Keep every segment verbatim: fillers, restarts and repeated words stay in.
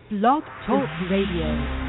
Blog Talk Radio.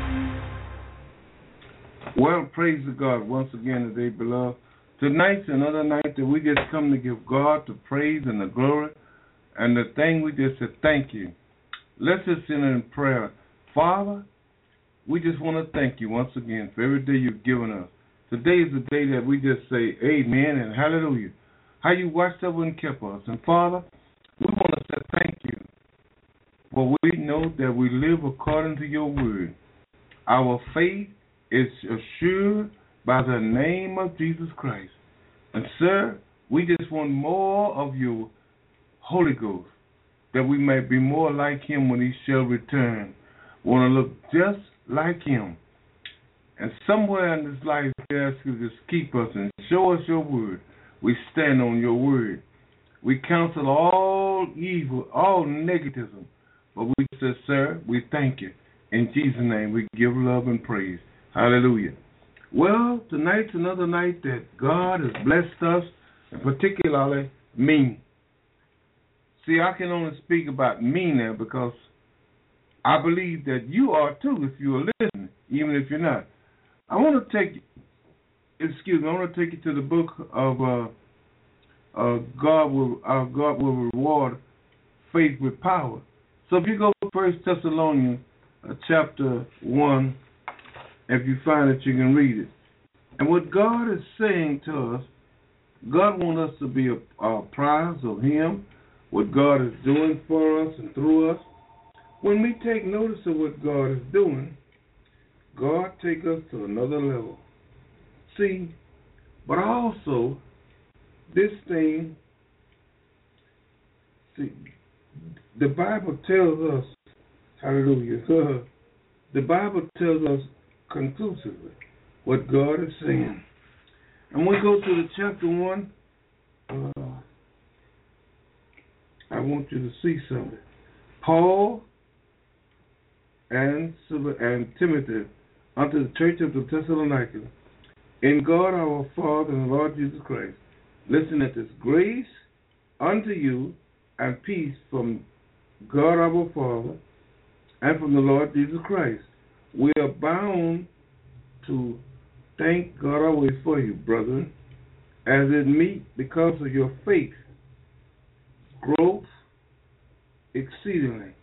Well, praise the God once again today, beloved. Tonight's another night that we just come to give God the praise and the glory. And the thing we just said, thank you. Let's just enter in prayer. Father, we just want to thank you once again for every day you've given us. Today is the day that we just say amen and hallelujah. How you watched over and kept us. And Father, we want to say thank you. For we know that we live according to your word. Our faith is assured by the name of Jesus Christ. And sir, we just want more of your Holy Ghost, that we may be more like him when he shall return. Want to look just like him. And somewhere in this life, we ask you to just keep us and show us your word. We stand on your word. We counsel all evil, all negativism. But we say, sir, we thank you. In Jesus' name, we give love and praise. Hallelujah. Well, tonight's another night that God has blessed us, and particularly me. See, I can only speak about me now because I believe that you are too if you are listening, even if you're not. I want to take you, excuse me, I want to take you to the book of uh, uh, God will uh, God will reward faith with power. So if you go to First Thessalonians uh, chapter one, if you find it, you can read it. And what God is saying to us, God wants us to be a, a prize of him, what God is doing for us and through us. When we take notice of what God is doing, God take us to another level. See, but also, this thing, see, the Bible tells us, hallelujah, the Bible tells us conclusively what God is saying. And we go to the chapter one, uh, I want you to see something. Paul and, and Timothy unto the church of the Thessalonica, in God our Father and Lord Jesus Christ, listen at this, grace unto you and peace from God our Father and from the Lord Jesus Christ. We are bound to thank God always for you, brethren, as it meet because of your faith, growth exceedingly,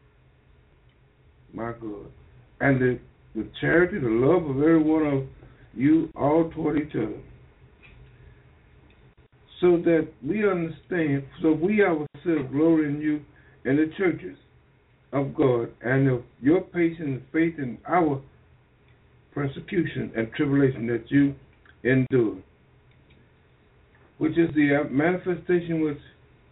my God, and the, the charity, the love of every one of you all toward each other, so that we understand, so we ourselves glory in you in the churches of God, and of your patience and faith in our persecution and tribulation that you endure, which is the manifestation, which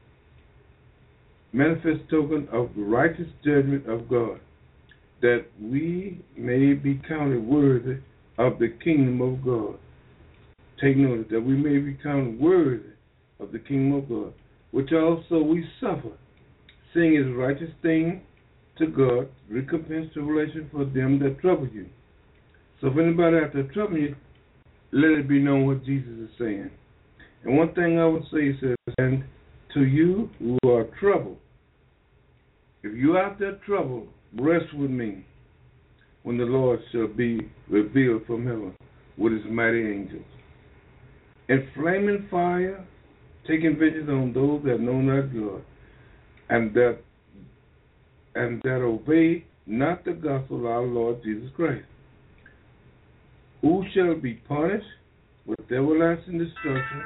manifest token of the righteous judgment of God, that we may be counted worthy of the kingdom of God. Take notice that we may be counted worthy of the kingdom of God, which also we suffer, seeing is a righteous thing to God, recompense tribulation for them that trouble you. So if anybody out there trouble you, let it be known what Jesus is saying. And one thing I would say is, and to you who are troubled, if you're out there troubled, rest with me when the Lord shall be revealed from heaven with his mighty angels. In flaming fire, taking vengeance on those that know not God, and that and that obey not the gospel of our Lord Jesus Christ, who shall be punished with everlasting destruction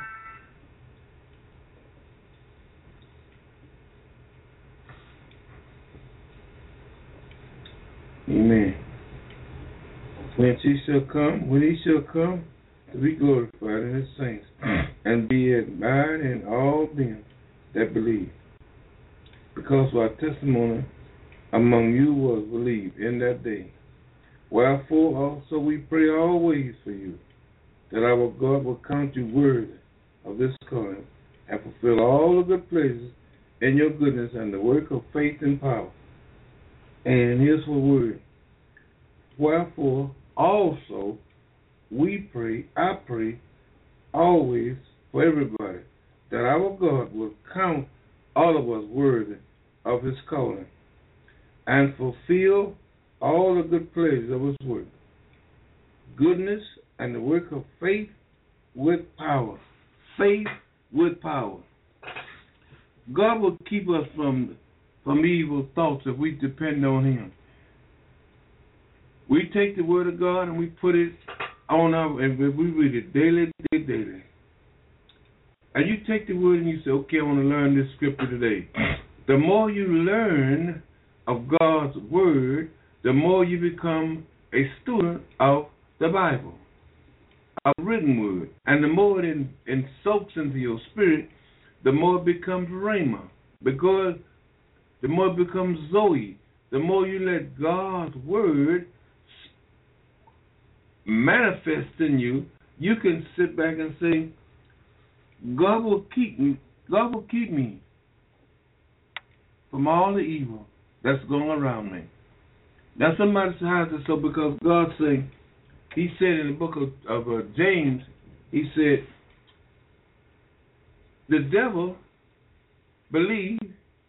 Amen. When he shall come, when he shall come to be glorified in his saints, and be admired in all them that believe, because our testimony among you was believed in that day. Wherefore also we pray always for you, that our God will count you worthy of this calling, and fulfill all the good pleasures in your goodness and the work of faith and power. And here's the word. Wherefore also we pray, I pray always for everybody, that our God will count all of us worthy of his calling. and fulfill all the good pleasures of his work. Goodness and the work of faith with power. Faith with power. God will keep us from, from evil thoughts if we depend on him. We take the word of God and we put it on our, and we read it daily, daily, daily. And you take the word and you say, okay, I want to learn this scripture today. The more you learn of God's word, the more you become a student of the Bible, a written word. And the more it, in, it soaks into your spirit, the more it becomes Rhema. Because the more it becomes Zoe. The more you let God's word manifest in you, you can sit back and say, God will keep me. God will keep me from all the evil that's going around me. Now somebody has it so because God said, he said in the book of, of uh, James, he said, the devil believed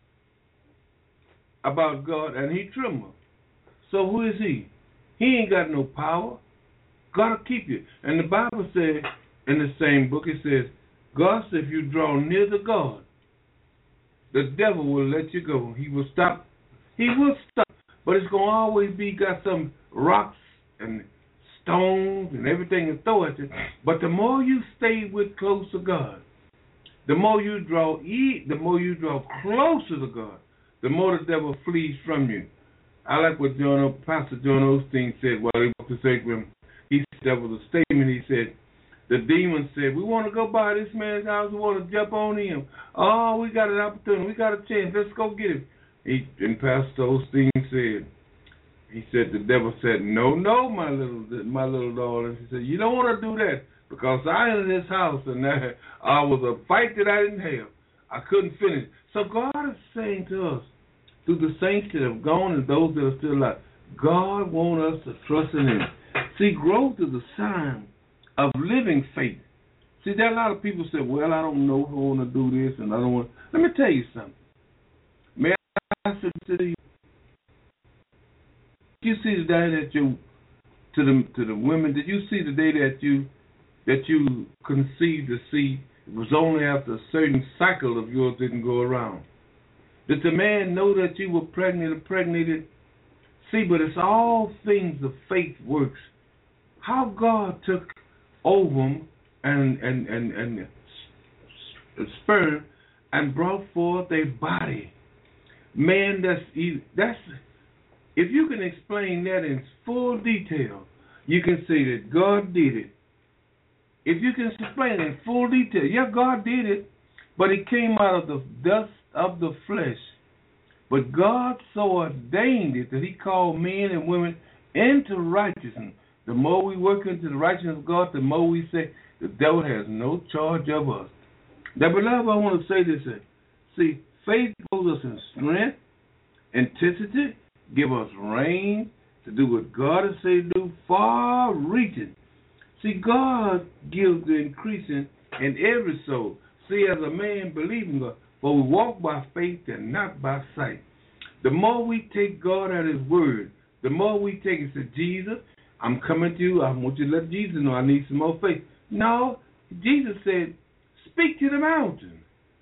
about God and he trembled. So who is he? He ain't got no power. God will keep you. And the Bible says in the same book, it says, God said if you draw near to God, the devil will let you go. He will stop. He will stop. But it's going to always be got some rocks and stones and everything to throw at you. But the more you stay with close to God, the more you draw e the more you draw closer to God, the more the devil flees from you. I like what John, Pastor John Osteen said while he was to sacrum. He said that was a statement. He said, the demon said, we want to go by this man's house. We want to jump on him. Oh, we got an opportunity. We got a chance. Let's go get him. He, and Pastor Osteen said, he said, the devil said, no, no, my little my little daughter. He said, you don't want to do that because I am in this house and I, I was a fight that I didn't have. I couldn't finish. So God is saying to us, through the saints that have gone and those that are still alive, God wants us to trust in him. See, growth is a sign of living faith. See, there are a lot of people say, well, I don't know if I want to do this and I don't want. Let me tell you something. May I say to you, did you see the day that you, to the to the women, did you see the day that you that you conceived the seed? It was only after a certain cycle of yours didn't go around. Did the man know that you were pregnant or impregnated? See, but it's all things of faith works. How God took ovum and and and and sperm and brought forth a body. Man, that's that's if you can explain that in full detail, you can say that God did it. If you can explain it in full detail, yeah, God did it, but it came out of the dust of the flesh. But God so ordained it that he called men and women into righteousness. The more we work into the righteousness of God, the more we say the devil has no charge of us. Now, beloved, I want to say this. See, faith gives us in strength, intensity, give us reign to do what God has said to do, far reaching. See, God gives the increasing in every soul. See, as a man believing God, for we walk by faith and not by sight. The more we take God at his word, the more we take it to Jesus, I'm coming to you, I want you to let Jesus know I need some more faith. No, Jesus said, speak to the mountain.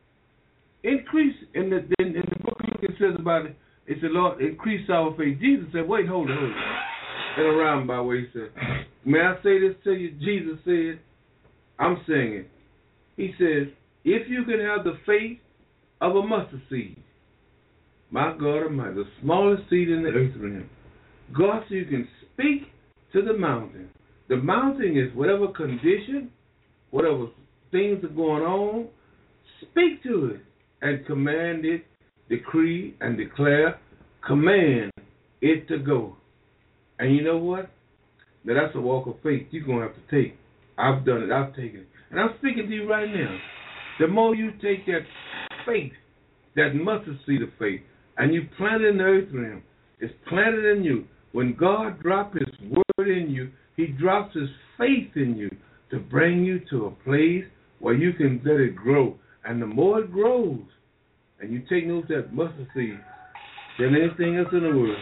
Increase, in the, in, in the book of Luke it says about it, it said, Lord, increase our faith. Jesus said, wait, hold it, hold it. In a roundabout way, he said, may I say this to you? Jesus said, I'm saying it. He says, if you can have the faith of a mustard seed, my God Almighty, the smallest seed in the earth realm, God, so you can speak to the mountain. The mountain is whatever condition, whatever things are going on, speak to it and command it, decree and declare, command it to go. And you know what? Now that's a walk of faith you're going to have to take. I've done it. I've taken it. And I'm speaking to you right now. The more you take that faith, that mustard seed of faith, and you plant it in the earth realm, it's planted in you. When God drops his word in you, he drops his faith in you to bring you to a place where you can let it grow. And the more it grows, and you take note that mustard seed, than anything else in the world.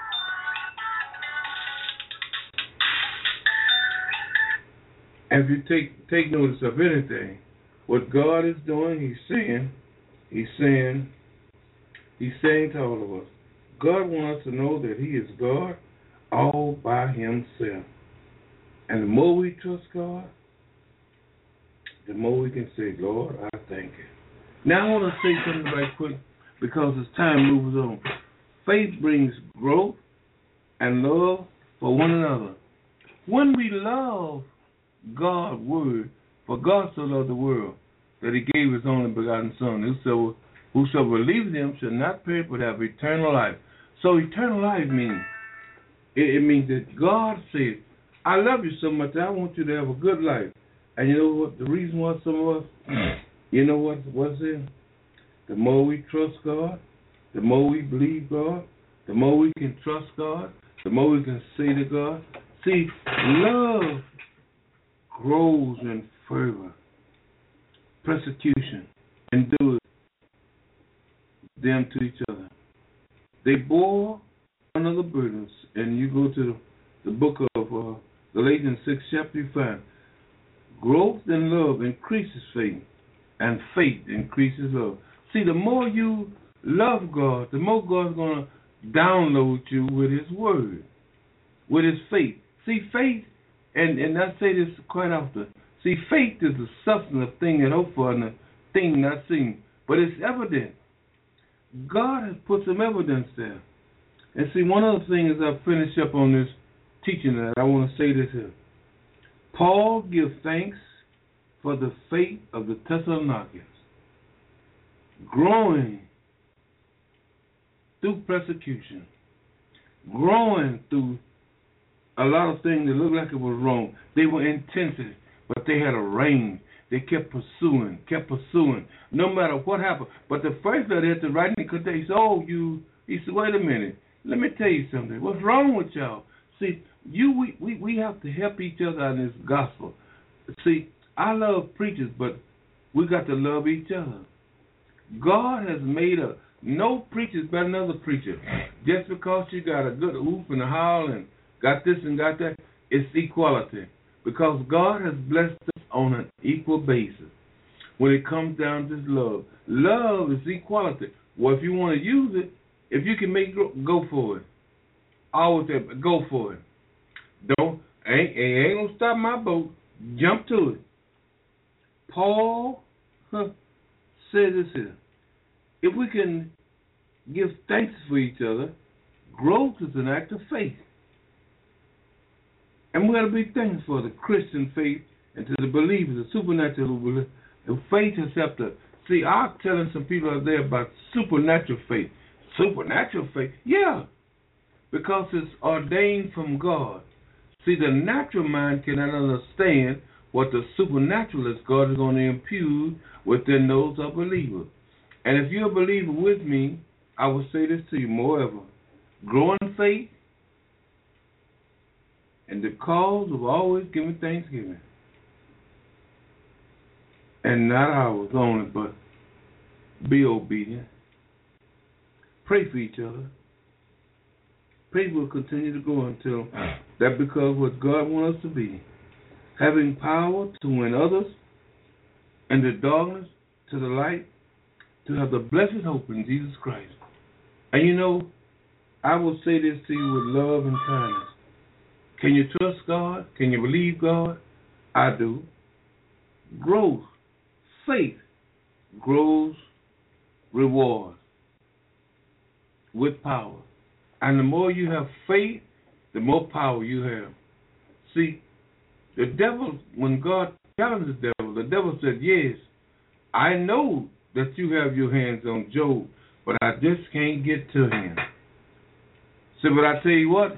And if you take take notice of anything, what God is doing, He's saying, He's saying, He's saying to all of us, God wants us to know that He is God all by Himself. And the more we trust God, the more we can say, Lord, I thank you. Now I want to say something right quick because as time moves on. Faith brings growth and love for one another. When we love God's word, for God so loved the world that He gave His only begotten Son, whosoever, whosoever believes in Him shall not perish but have eternal life. So eternal life means, it, it means that God said, I love you so much that I want you to have a good life. And you know what the reason why some of us, you know what, what's it? The more we trust God, the more we believe God, the more we can trust God, the more we can say to God. See, love grows in fervor, persecution, endures them to each other. They bore one another burdens. And you go to the, the book of uh, Galatians six, chapter five. Growth in love increases faith, and faith increases love. See, the more you love God, the more God's going to download you with His word, with His faith. See, faith, and, and I say this quite often, see, faith is the substance of thing that hope for and the thing not seen, but it's evident. God has put some evidence there. And see, one other thing as I finish up on this teaching that I want to say this here. Paul gives thanks for the faith of the Thessalonians, growing through persecution, growing through a lot of things that looked like it was wrong. They were intensive, but they had a range. They kept pursuing, kept pursuing, no matter what happened. But the first letter they had to write, because they said, oh, you, he said, wait a minute, let me tell you something. What's wrong with y'all? See, you, we, we, we have to help each other in this gospel. See, I love preachers, but we got to love each other. God has made a, no preacher's better than another preacher. Just because you got a good whoop and a howl and got this and got that, it's equality. Because God has blessed us on an equal basis when it comes down to love. Love is equality. Well, if you want to use it, if you can make it, go for it. I always say, go for it. Don't, ain't, ain't going to stop my boat. Jump to it. Paul huh, said this here. If we can give thanks for each other, growth is an act of faith. And we got to be thankful for the Christian faith and to the believers, the supernatural believers. And faith has helped us. See, I'm telling some people out there about supernatural faith. Supernatural faith? Yeah. Because it's ordained from God. See, the natural mind cannot understand what the supernatural is God is going to impute within those of believers. And if you're a believer with me, I will say this to you, moreover, grow in faith and the cause of always giving thanksgiving. And not ours only, but be obedient. Pray for each other. Pray will continue to go until that becomes what God wants us to be. Having power to win others and the darkness to the light, to have the blessed hope in Jesus Christ. And you know, I will say this to you with love and kindness. Can you trust God? Can you believe God? I do. Growth, faith, grows reward with power. And the more you have faith, the more power you have. See, the devil, when God challenged the devil, the devil said, yes, I know that you have your hands on Job, but I just can't get to him. So, but I tell you what,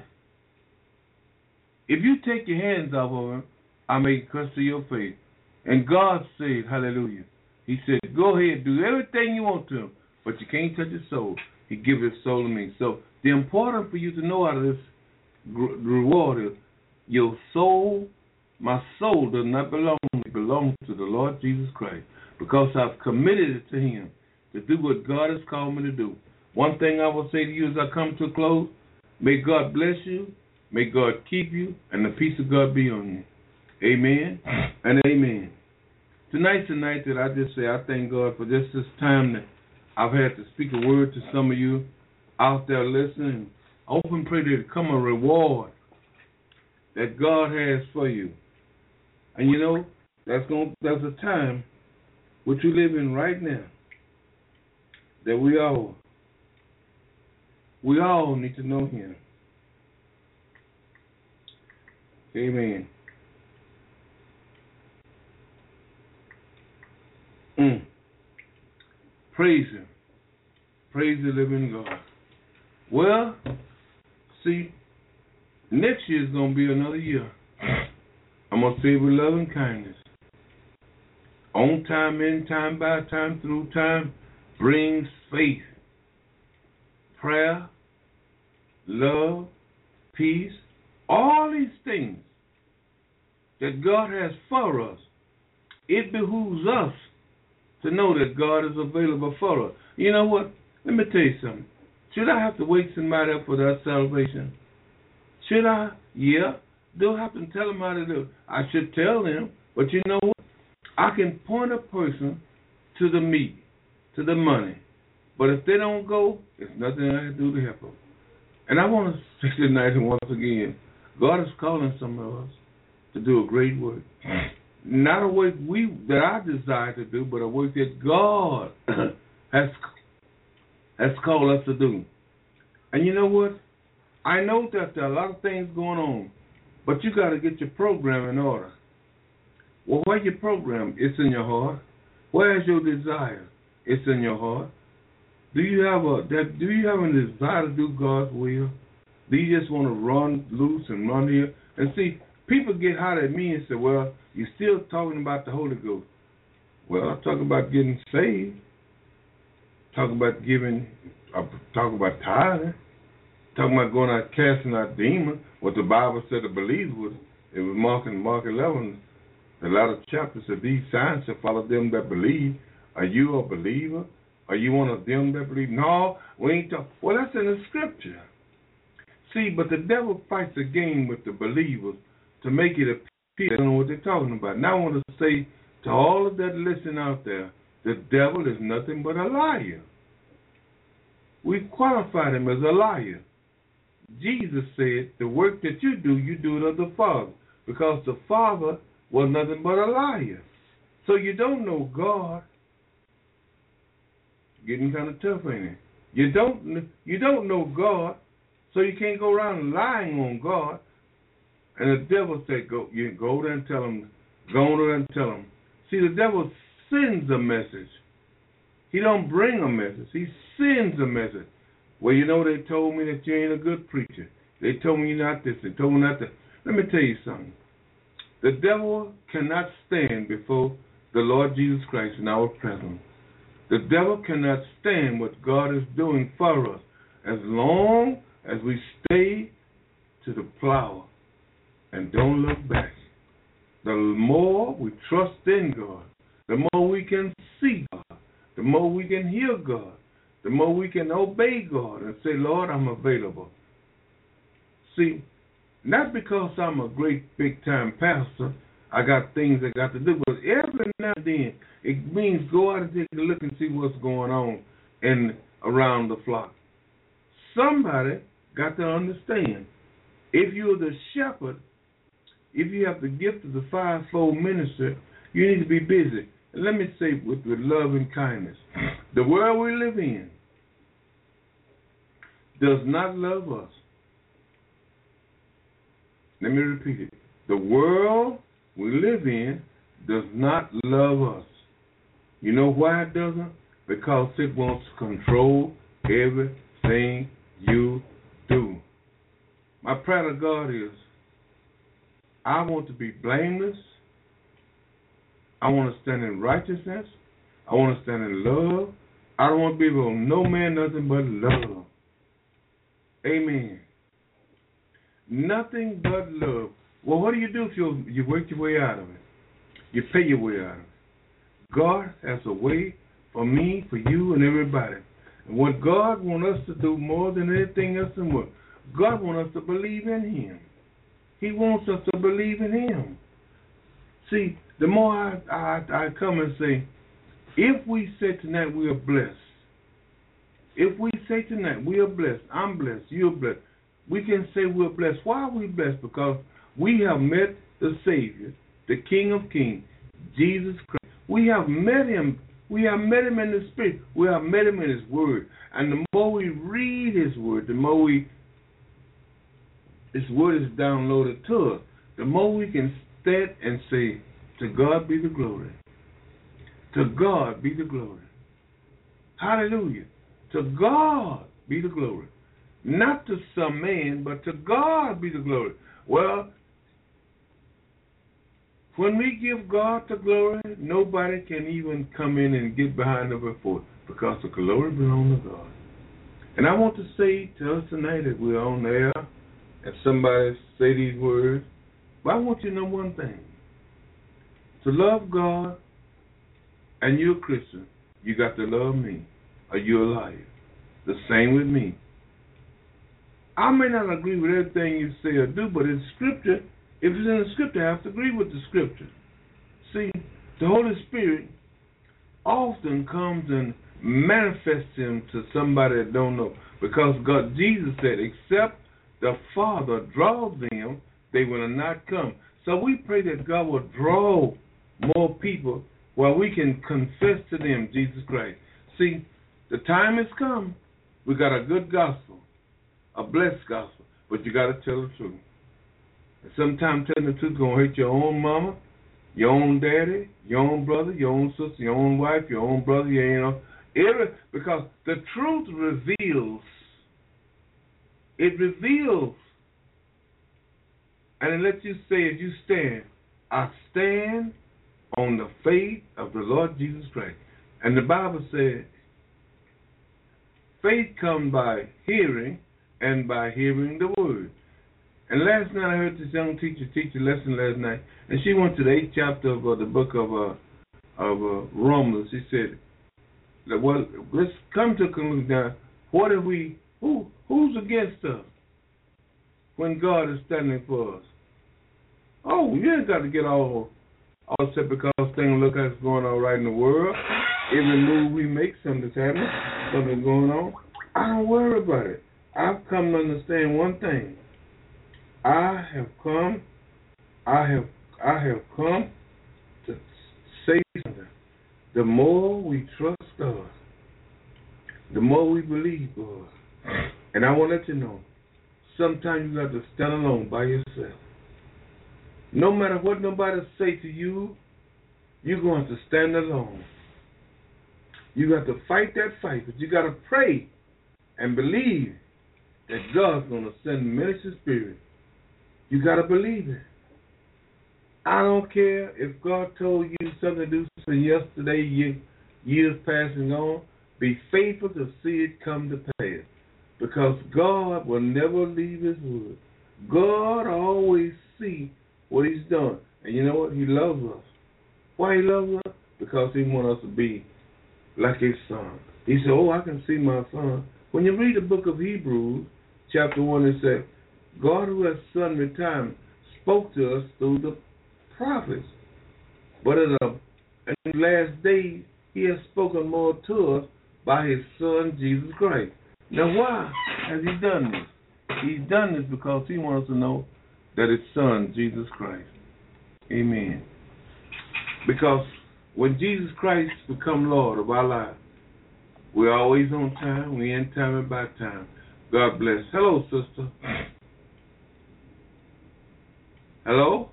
if you take your hands off of him, I may cuss to your faith. And God said, hallelujah, He said, go ahead, do everything you want to him, but you can't touch his soul. He gives his soul to me. So the important for you to know out of this reward is your soul, my soul does not belong to me, it belongs to the Lord Jesus Christ, because I've committed it to Him to do what God has called me to do. One thing I will say to you as I come to a close, may God bless you, may God keep you, and the peace of God be on you. Amen and amen. Tonight's the night that I just say I thank God for just this time that I've had to speak a word to some of you out there listening. I hope and pray that it come a reward that God has for you. And you know, that's going there's a time which we live in right now that we all we all need to know him. Amen. Mm. Praise him. Praise the living God. Well, see, next year is going to be another year. I'm going to say with love and kindness. On time, in time, by time, through time, brings faith, prayer, love, peace, all these things that God has for us. It behooves us to know that God is available for us. You know what? Let me tell you something. Should I have to wake somebody up for that salvation? Should I? Yeah. Do I have to tell them how to do it? I should tell them. But you know what? I can point a person to the meat, to the money. But if they don't go, there's nothing I can do to help them. And I want to say tonight and once again, God is calling some of us to do a great work. Not a work we that I desire to do, but a work that God has has called us to do. And you know what? I know that there are a lot of things going on, but you got to get your program in order. Well, where's your program? It's in your heart. Where's your desire? It's in your heart. Do you have a that? Do you have a desire to do God's will? Do you just want to run loose and run here? And see, people get hot at me and say, "Well, you're still talking about the Holy Ghost." Well, I'm talking about getting saved. Talking about giving. I'm talking about tithing. Talking about going out casting out demons. What the Bible said the believers was. It was Mark and Mark eleven. A lot of chapters said these signs shall follow them that believe. Are you a believer? Are you one of them that believe? No, we ain't talking. Well, that's in the scripture. See, but the devil fights a game with the believers to make it appear they don't know what they're talking about. Now I want to say to all of that listening out there, the devil is nothing but a liar. We qualified him as a liar. Jesus said, the work that you do, you do it of the Father, because the Father was nothing but a liar. So you don't know God. Getting kind of tough, ain't it? You don't you don't know God, so you can't go around lying on God. And the devil said, "Go, you go there and tell him, go there and tell him." See, the devil sends a message. He don't bring a message. He sends a message. Well, you know, they told me that you ain't a good preacher. They told me you're not this. They told me not that. Let me tell you something. The devil cannot stand before the Lord Jesus Christ in our presence. The devil cannot stand what God is doing for us as long as we stay to the plow and don't look back. The more we trust in God, the more we can see God, the more we can hear God, the more we can obey God and say, Lord, I'm available. See, not because I'm a great big-time pastor, I got things I got to do, but every now and then it means go out and take a look and see what's going on in around the flock. Somebody got to understand, if you're the shepherd, if you have the gift of the fivefold ministry, you need to be busy. And let me say with, with love and kindness, the world we live in does not love us. Let me repeat it. The world we live in does not love us. You know why it doesn't? Because it wants to control everything you do. My prayer to God is, I want to be blameless. I want to stand in righteousness. I want to stand in love. I don't want to be able to no man nothing but love. Amen. Nothing but love. Well, what do you do if you, you work your way out of it? You pay your way out of it. God has a way for me, for you, and everybody. And what God wants us to do more than anything else in the world, God wants us to believe in Him. He wants us to believe in Him. See, the more I, I, I come and say, if we say tonight we are blessed, if we say tonight we are blessed, I'm blessed, you're blessed, we can say we're blessed. Why are we blessed? Because we have met the Savior, the King of Kings, Jesus Christ. We have met Him. We have met Him in the Spirit. We have met Him in His Word. And the more we read His Word, the more we, His Word is downloaded to us, the more we can stand and say, to God be the glory. To God be the glory. Hallelujah. To God be the glory. Not to some man, but to God be the glory. Well, when we give God the glory, nobody can even come in and get behind us before, because the glory belongs to God. And I want to say to us tonight that we're on air, and somebody say these words, but I want you to know one thing. To love God, and you're a Christian, you got to love me, or you're a liar. The same with me. I may not agree with everything you say or do, but in Scripture, if it's in the Scripture, I have to agree with the Scripture. See, the Holy Spirit often comes and manifests Him to somebody that don't know, because God, Jesus said, except the Father draws them, they will not come. So we pray that God will draw more people while we can confess to them Jesus Christ. See, the time has come. We got a good gospel, a blessed gospel, but you got to tell the truth. And sometimes telling the truth is going to hurt your own mama, your own daddy, your own brother, your own sister, your own wife, your own brother, you know, every, because the truth reveals. It reveals. And it lets you say, as you stand, I stand on the faith of the Lord Jesus Christ. And the Bible says, faith comes by hearing, and by hearing the word. And last night I heard this young teacher teach a lesson last night, and she went to the eighth chapter of uh, the book of uh, of uh, Romans. She said, "Well, let's come to a conclusion now. What have we? Who who's against us when God is standing for us? Oh, you ain't got to get all all upset because things look like it's going all right in the world. Every move we make, something's happening, something's going on. I don't worry about it. I've come to understand one thing. I have come, I have, I have come to say something. The more we trust God, the more we believe God. And I want to let you know, sometimes you got to stand alone by yourself. No matter what nobody say to you, you're going to stand alone. You got to fight that fight, but you got to pray and believe that God's going to send ministry spirit. You got to believe it. I don't care if God told you something to do something yesterday, year, years passing on. Be faithful to see it come to pass, because God will never leave His word. God always sees what He's done. And you know what? He loves us. Why He loves us? Because He wants us to be like His Son. He said, oh, I can see my Son. When you read the book of Hebrews, chapter one, it said, God who has Son retirement spoke to us through the prophets. But in the, in the last days, He has spoken more to us by His Son, Jesus Christ. Now, why has He done this? He's done this because He wants us to know that His Son, Jesus Christ. Amen. Because when Jesus Christ become Lord of our lives, we're always on time. We're in time and by time. God bless. Hello, sister. Hello?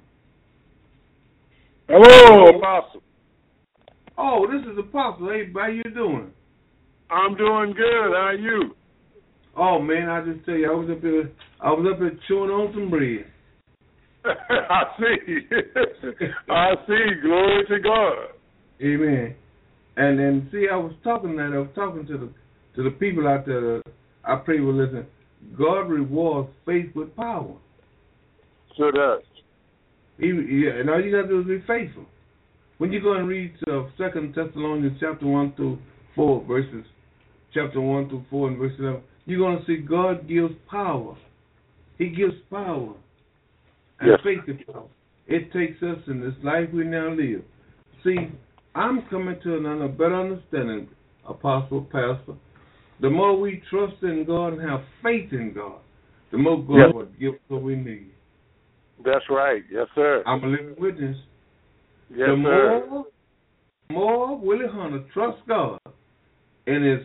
Hello, Apostle. Oh, this is Apostle. Hey, how you doing? I'm doing good. How are you? Oh, man, I just tell you, I was up here, I was up here chewing on some bread. I see. I see. Glory to God. Amen. And then, see, I was talking that, I was talking to the to the people out there. I pray will listen. God rewards faith with power. Sure does. He, yeah, and all you got to do is be faithful. When you go and read uh, Second Thessalonians chapter one through four, verses chapter one through four and verse eleven, you're going to see God gives power. He gives power and Yes. faith and power. It takes us in this life we now live. See, I'm coming to another better understanding, Apostle, Pastor. The more we trust in God and have faith in God, the more God Yes. will give us what we need. That's right. Yes, sir. I'm a living witness. Yes, the sir. more, more Willie Hunter trusts God in His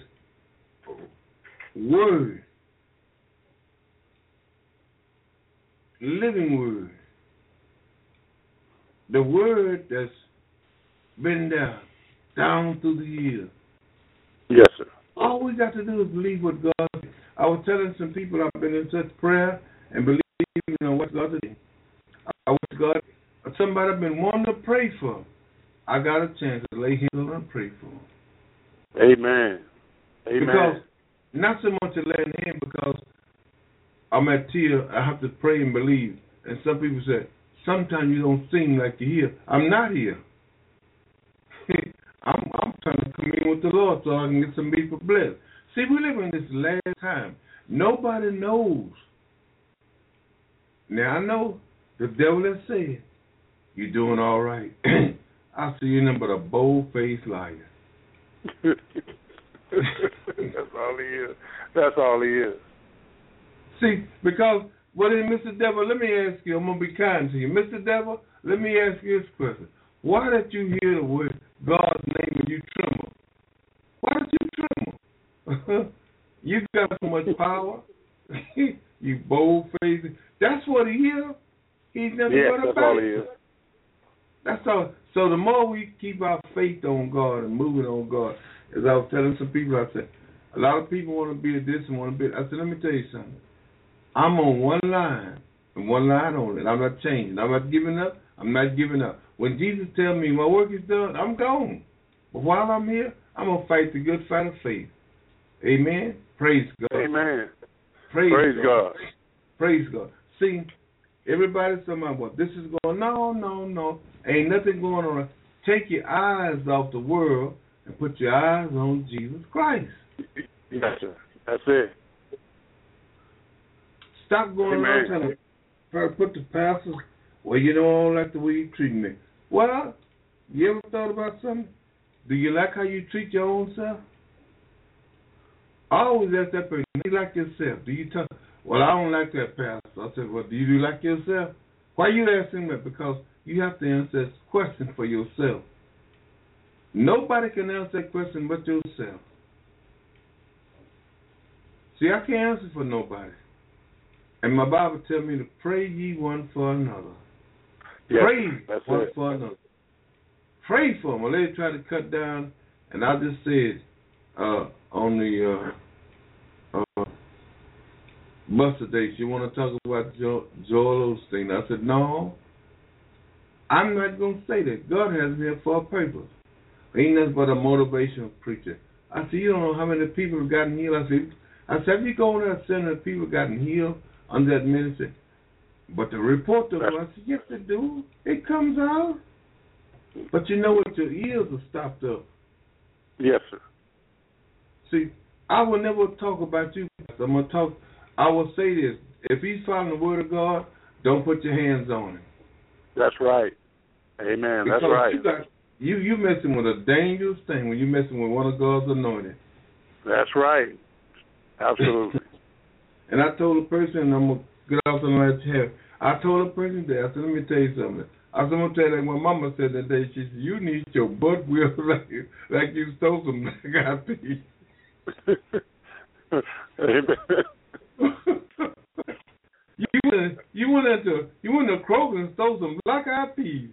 Word, living Word, the Word that's been there down through the years. Yes, sir. All we got to do is believe what God. I was telling some people I've been in such prayer and believing in what God did. I wish God, somebody I've been wanting to pray for, I got a chance to lay hands on and pray for them. Amen. Amen. Because not so much to lay hands, because I'm at tear. I have to pray and believe. And some people say, sometimes you don't seem like you're here. I'm not here. I'm, I'm trying to come in with the Lord so I can get some people blessed. See, we live in this last time. Nobody knows. Now, I know the devil has said, you're doing all right. I see you nothing but a bold-faced liar. That's all he is. That's all he is. See, because, well, then, Mister Devil, let me ask you, I'm going to be kind to you. Mister Devil, let me ask you this question. Why did you hear the word God's name and you tremble? Why did you tremble? You got so much power. You bold-faced. That's what he is. He's nothing Yes, but a that's all he baby. is. That's all. So the more we keep our faith on God and moving on God, as I was telling some people, I said, a lot of people want to be this and want to be that. I said, let me tell you something. I'm on one line, and one line only. I'm not changing. I'm not giving up. I'm not giving up. When Jesus tells me my work is done, I'm gone. But while I'm here, I'm going to fight the good fight of faith. Amen? Praise God. Amen. Praise, Praise God. God. Praise God. See, everybody's talking about, well, this is going, no, no, no. Ain't nothing going on. Take your eyes off the world and put your eyes on Jesus Christ. Yes, sir. That's it. Stop going Amen. around trying to try to put the pastors, well, you know, I don't like the way you treat me. Well, you ever thought about something? Do you like how you treat your own self? I always ask that person, do you like yourself? Do you talk? Well, I don't like that pastor. I said, well, do you like yourself? Why you asking that? Because you have to answer that question for yourself. Nobody can answer that question but yourself. See, I can't answer for nobody. And my Bible tells me to pray ye one for another. Yes, pray that's one it. for another. Pray for them. Well, they try to cut down, and I just said uh, on the uh, uh, bus today, she want to talk about jo- Joel Osteen. I said, no, I'm not going to say that. God has me here for a purpose. Ain't nothing but a motivational preacher. I said, you don't know how many people have gotten healed. I said, I said, have you gone there and seen that people gotten healed under that ministry? But the report of it, I said, yes, they do. It comes out. But you know what? Your ears are stopped up. Yes, sir. See, I will never talk about you. I'm going to talk. I will say this. If he's following the word of God, don't put your hands on him. That's right. Amen. Because That's right. You, got, you, you messing with a dangerous thing when you're messing with one of God's anointed. That's right. Absolutely. And I told a person, and I'm going to get off and let you have. I told a person that, I said, let me tell you something. I said, I'm going to tell you, like my mama said that day, she said, you need your butt wheeled like, like you stole some black eyed peas. you went, you went into, you went to Kroger and stole some black eyed peas.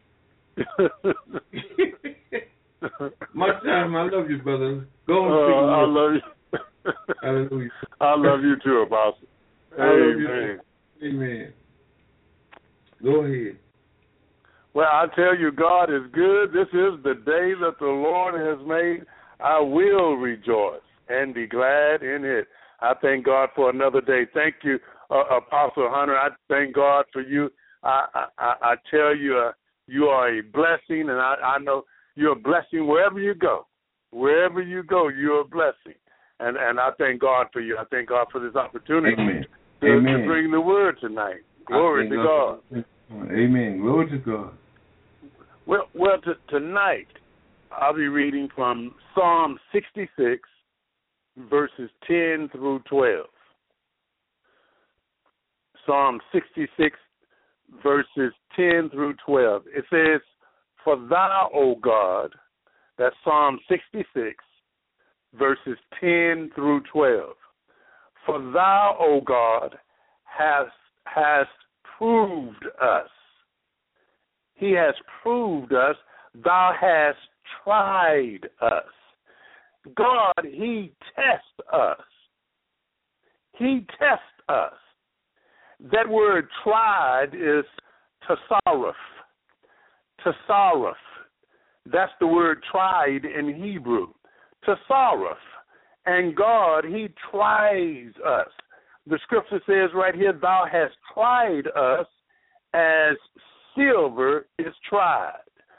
My time, I love you, brother. Go and speak. Uh, I love you. Hallelujah. I love you too, Apostle. I love Amen. you. Amen. Go ahead. Well, I tell you, God is good. This is the day that the Lord has made. I will rejoice and be glad in it. I thank God for another day. Thank you, uh, Apostle Hunter. I thank God for you. I I, I tell you, uh, you are a blessing, and I, I know you're a blessing wherever you go. Wherever you go, you're a blessing. And and I thank God for you. I thank God for this opportunity Amen. to, Amen. to bring the word tonight. Glory to God. God. Amen. Glory to God. Well, well, t- tonight I'll be reading from Psalm sixty-six, verses ten through twelve. Psalm sixty-six, verses ten through twelve. It says, "For thou, O God," that's Psalm sixty-six, verses ten through twelve. "For thou, O God, hast, hast proved us." He has proved us. Thou hast tried us. God, he tests us. He tests us. That word tried is tasarruf. Tasarruf. That's the word tried in Hebrew. Tasarruf. And God, he tries us. The scripture says right here, thou hast tried us as silver is tried.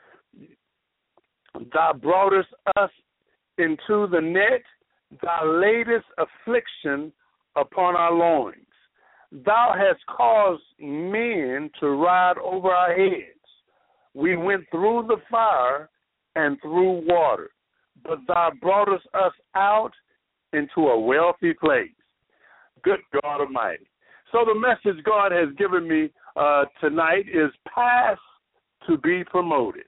Thou broughtest us into the net, thou laidest affliction upon our loins. Thou hast caused men to ride over our heads. We went through the fire and through water, but thou broughtest us out into a wealthy place. Good God Almighty. So the message God has given me uh, tonight is pass to be promoted.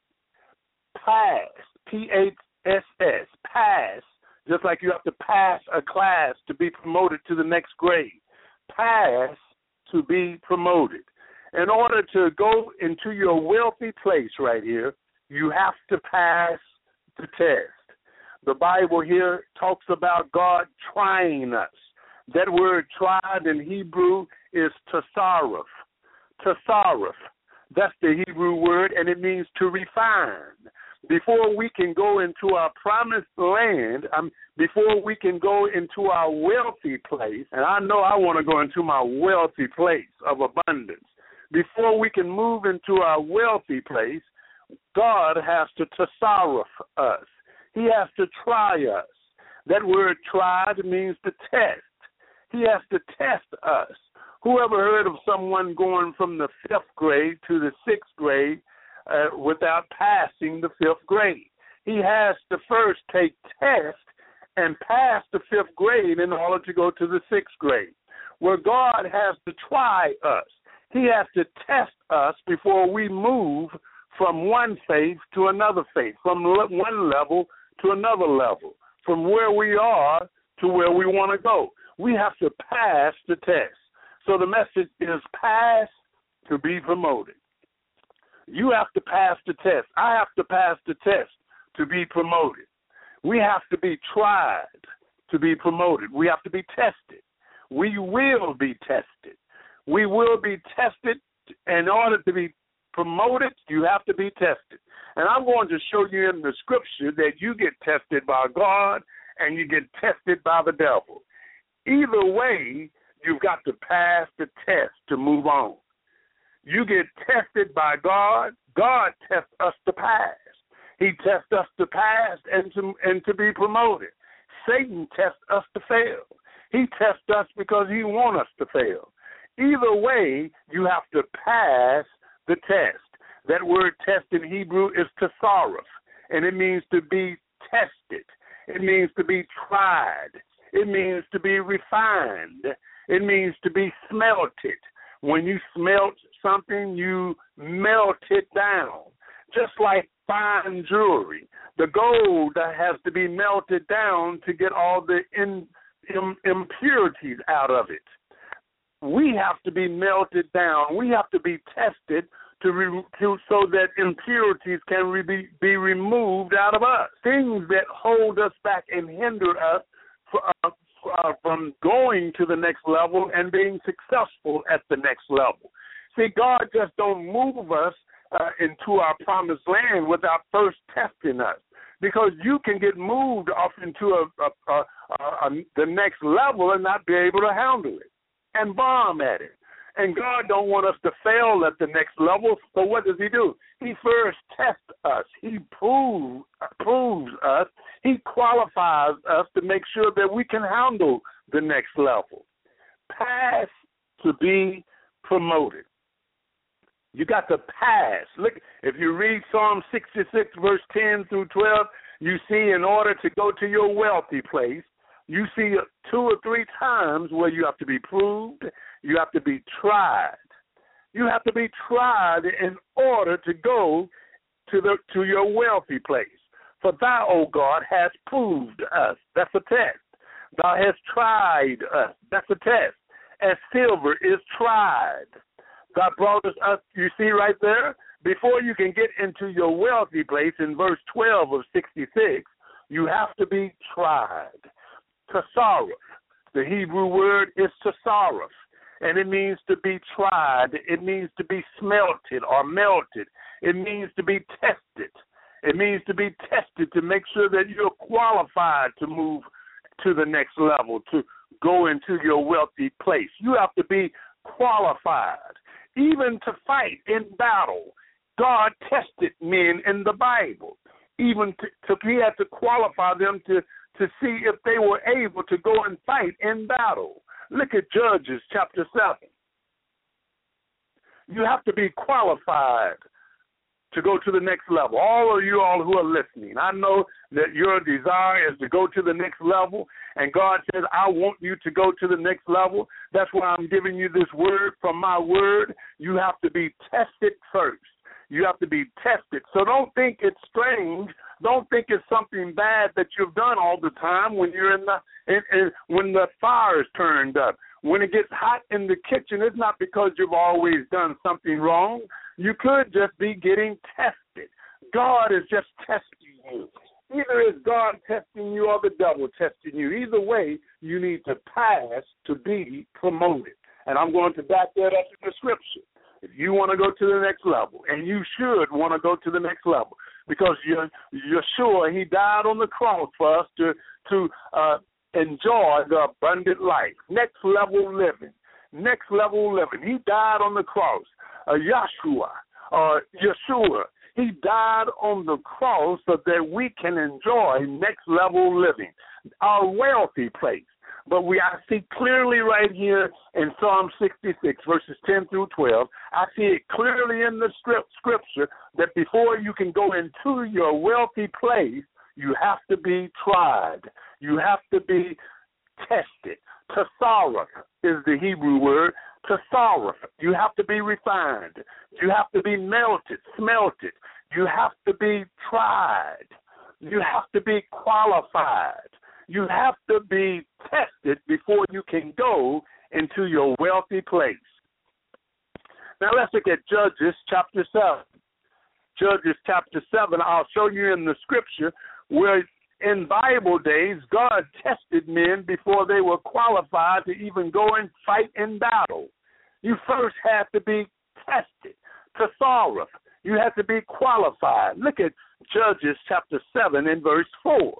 Pass, P A S S, pass, just like you have to pass a class to be promoted to the next grade. Pass to be promoted. In order to go into your wealthy place right here, you have to pass the test. The Bible here talks about God trying us. That word tried in Hebrew is tasarruf. Tasarruf. That's the Hebrew word, and it means to refine. Before we can go into our promised land, um, before we can go into our wealthy place, and I know I want to go into my wealthy place of abundance. Before we can move into our wealthy place, God has to tasarruf us. He has to try us. That word tried means to test. He has to test us. Whoever heard of someone going from the fifth grade to the sixth grade uh, without passing the fifth grade? He has to first take test and pass the fifth grade in order to go to the sixth grade. Where God has to try us. He has to test us before we move from one faith to another faith, from one level to another level, from where we are to where we want to go. We have to pass the test. So the message is pass to be promoted. You have to pass the test. I have to pass the test to be promoted. We have to be tried to be promoted. We have to be tested. We will be tested. We will be tested. In order to be promoted, you have to be tested. And I'm going to show you in the scripture that you get tested by God and you get tested by the devil. Either way, you've got to pass the test to move on. You get tested by God. God tests us to pass. He tests us to pass and to, and to be promoted. Satan tests us to fail. He tests us because he wants us to fail. Either way, you have to pass the test. That word test in Hebrew is tasarruf, and it means to be tested. It means to be tried. It means to be refined. It means to be smelted. When you smelt something, you melt it down. Just like fine jewelry. The gold has to be melted down to get all the in, in, impurities out of it. We have to be melted down. We have to be tested to, re, to so that impurities can re, be, be removed out of us. Things that hold us back and hinder us for, uh, uh, from going to the next level and being successful at the next level. See, God just don't move us uh, into our promised land without first testing us, because you can get moved off into a, a, a, a, a, the next level and not be able to handle it and bomb at it. And God don't want us to fail at the next level, so what does he do? He first tests us. He prove, proves us. He qualifies us to make sure that we can handle the next level. Pass to be promoted. You got to pass. Look, if you read Psalm sixty-six, verse ten through twelve, you see in order to go to your wealthy place, you see two or three times where you have to be proved, you have to be tried. You have to be tried in order to go to the to your wealthy place. For thou, O God, hast proved us. That's a test. Thou hast tried us. That's a test. As silver is tried. God brought us up, you see right there, before you can get into your wealthy place in verse twelve of sixty-six, you have to be tried. Tasarruf. The Hebrew word is tasarruf, and it means to be tried. It means to be smelted or melted. It means to be tested. It means to be tested to make sure that you're qualified to move to the next level, to go into your wealthy place. You have to be qualified. Even to fight in battle, God tested men in the Bible. Even to, to he had to qualify them to, to see if they were able to go and fight in battle. Look at Judges chapter seven. You have to be qualified to go to the next level. All of you all who are listening, I know that your desire is to go to the next level, and God says, I want you to go to the next level. That's why I'm giving you this word from my word. You have to be tested first. You have to be tested. So don't think it's strange. Don't think it's something bad that you've done all the time when you're in the in, in, when the fire is turned up. When it gets hot in the kitchen, it's not because you've always done something wrong. You could just be getting tested. God is just testing you. Either it's God testing you or the devil testing you. Either way, you need to pass to be promoted. And I'm going to back that up in the scripture. If you want to go to the next level, and you should want to go to the next level, because you're, you're sure he died on the cross for us to, to uh, enjoy the abundant life, next level living, next level living. He died on the cross. Uh, Yeshua, uh, Yeshua, he died on the cross so that we can enjoy next level living, our wealthy place. But we I see clearly right here in Psalm sixty-six, verses ten through twelve, I see it clearly in the script, scripture that before you can go into your wealthy place, you have to be tried. You have to be tested. Tasarruf is the Hebrew word. Tasarruf. You have to be refined. You have to be melted, smelted. You have to be tried. You have to be qualified. You have to be tested before you can go into your wealthy place. Now let's look at Judges chapter seven. Judges chapter seven, I'll show you in the scripture where in Bible days, God tested men before they were qualified to even go and fight in battle. You first have to be tested. Tasarruf. You have to be qualified. Look at Judges chapter seven and verse four.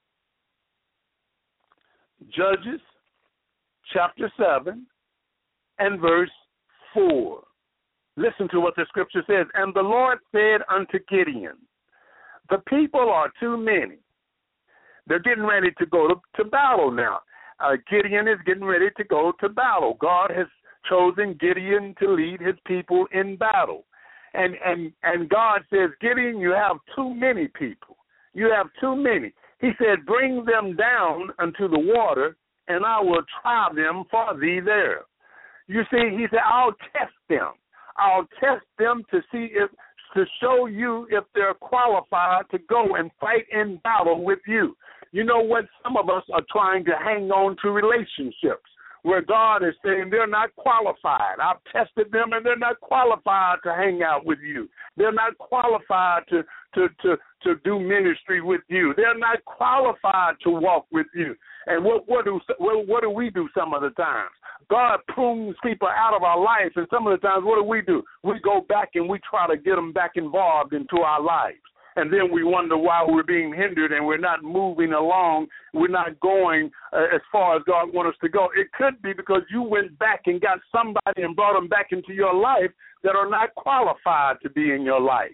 Judges chapter seven and verse four. Listen to what the scripture says. And the Lord said unto Gideon, the people are too many. They're getting ready to go to, to battle now. Uh, Gideon is getting ready to go to battle. God has chosen Gideon to lead his people in battle. And, and, and God says, Gideon, you have too many people. You have too many. He said, bring them down unto the water, and I will try them for thee there. You see, he said, I'll test them. I'll test them to see if, to show you if they're qualified to go and fight in battle with you. You know what? Some of us are trying to hang on to relationships where God is saying they're not qualified. I've tested them, and they're not qualified to hang out with you. They're not qualified to, to, to, to do ministry with you. They're not qualified to walk with you. And what, what, do, what, what do we do some of the times? God prunes people out of our life, and some of the times, what do we do? We go back and we try to get them back involved into our lives. And then we wonder why we're being hindered and we're not moving along. We're not going uh, as far as God wants us to go. It could be because you went back and got somebody and brought them back into your life that are not qualified to be in your life.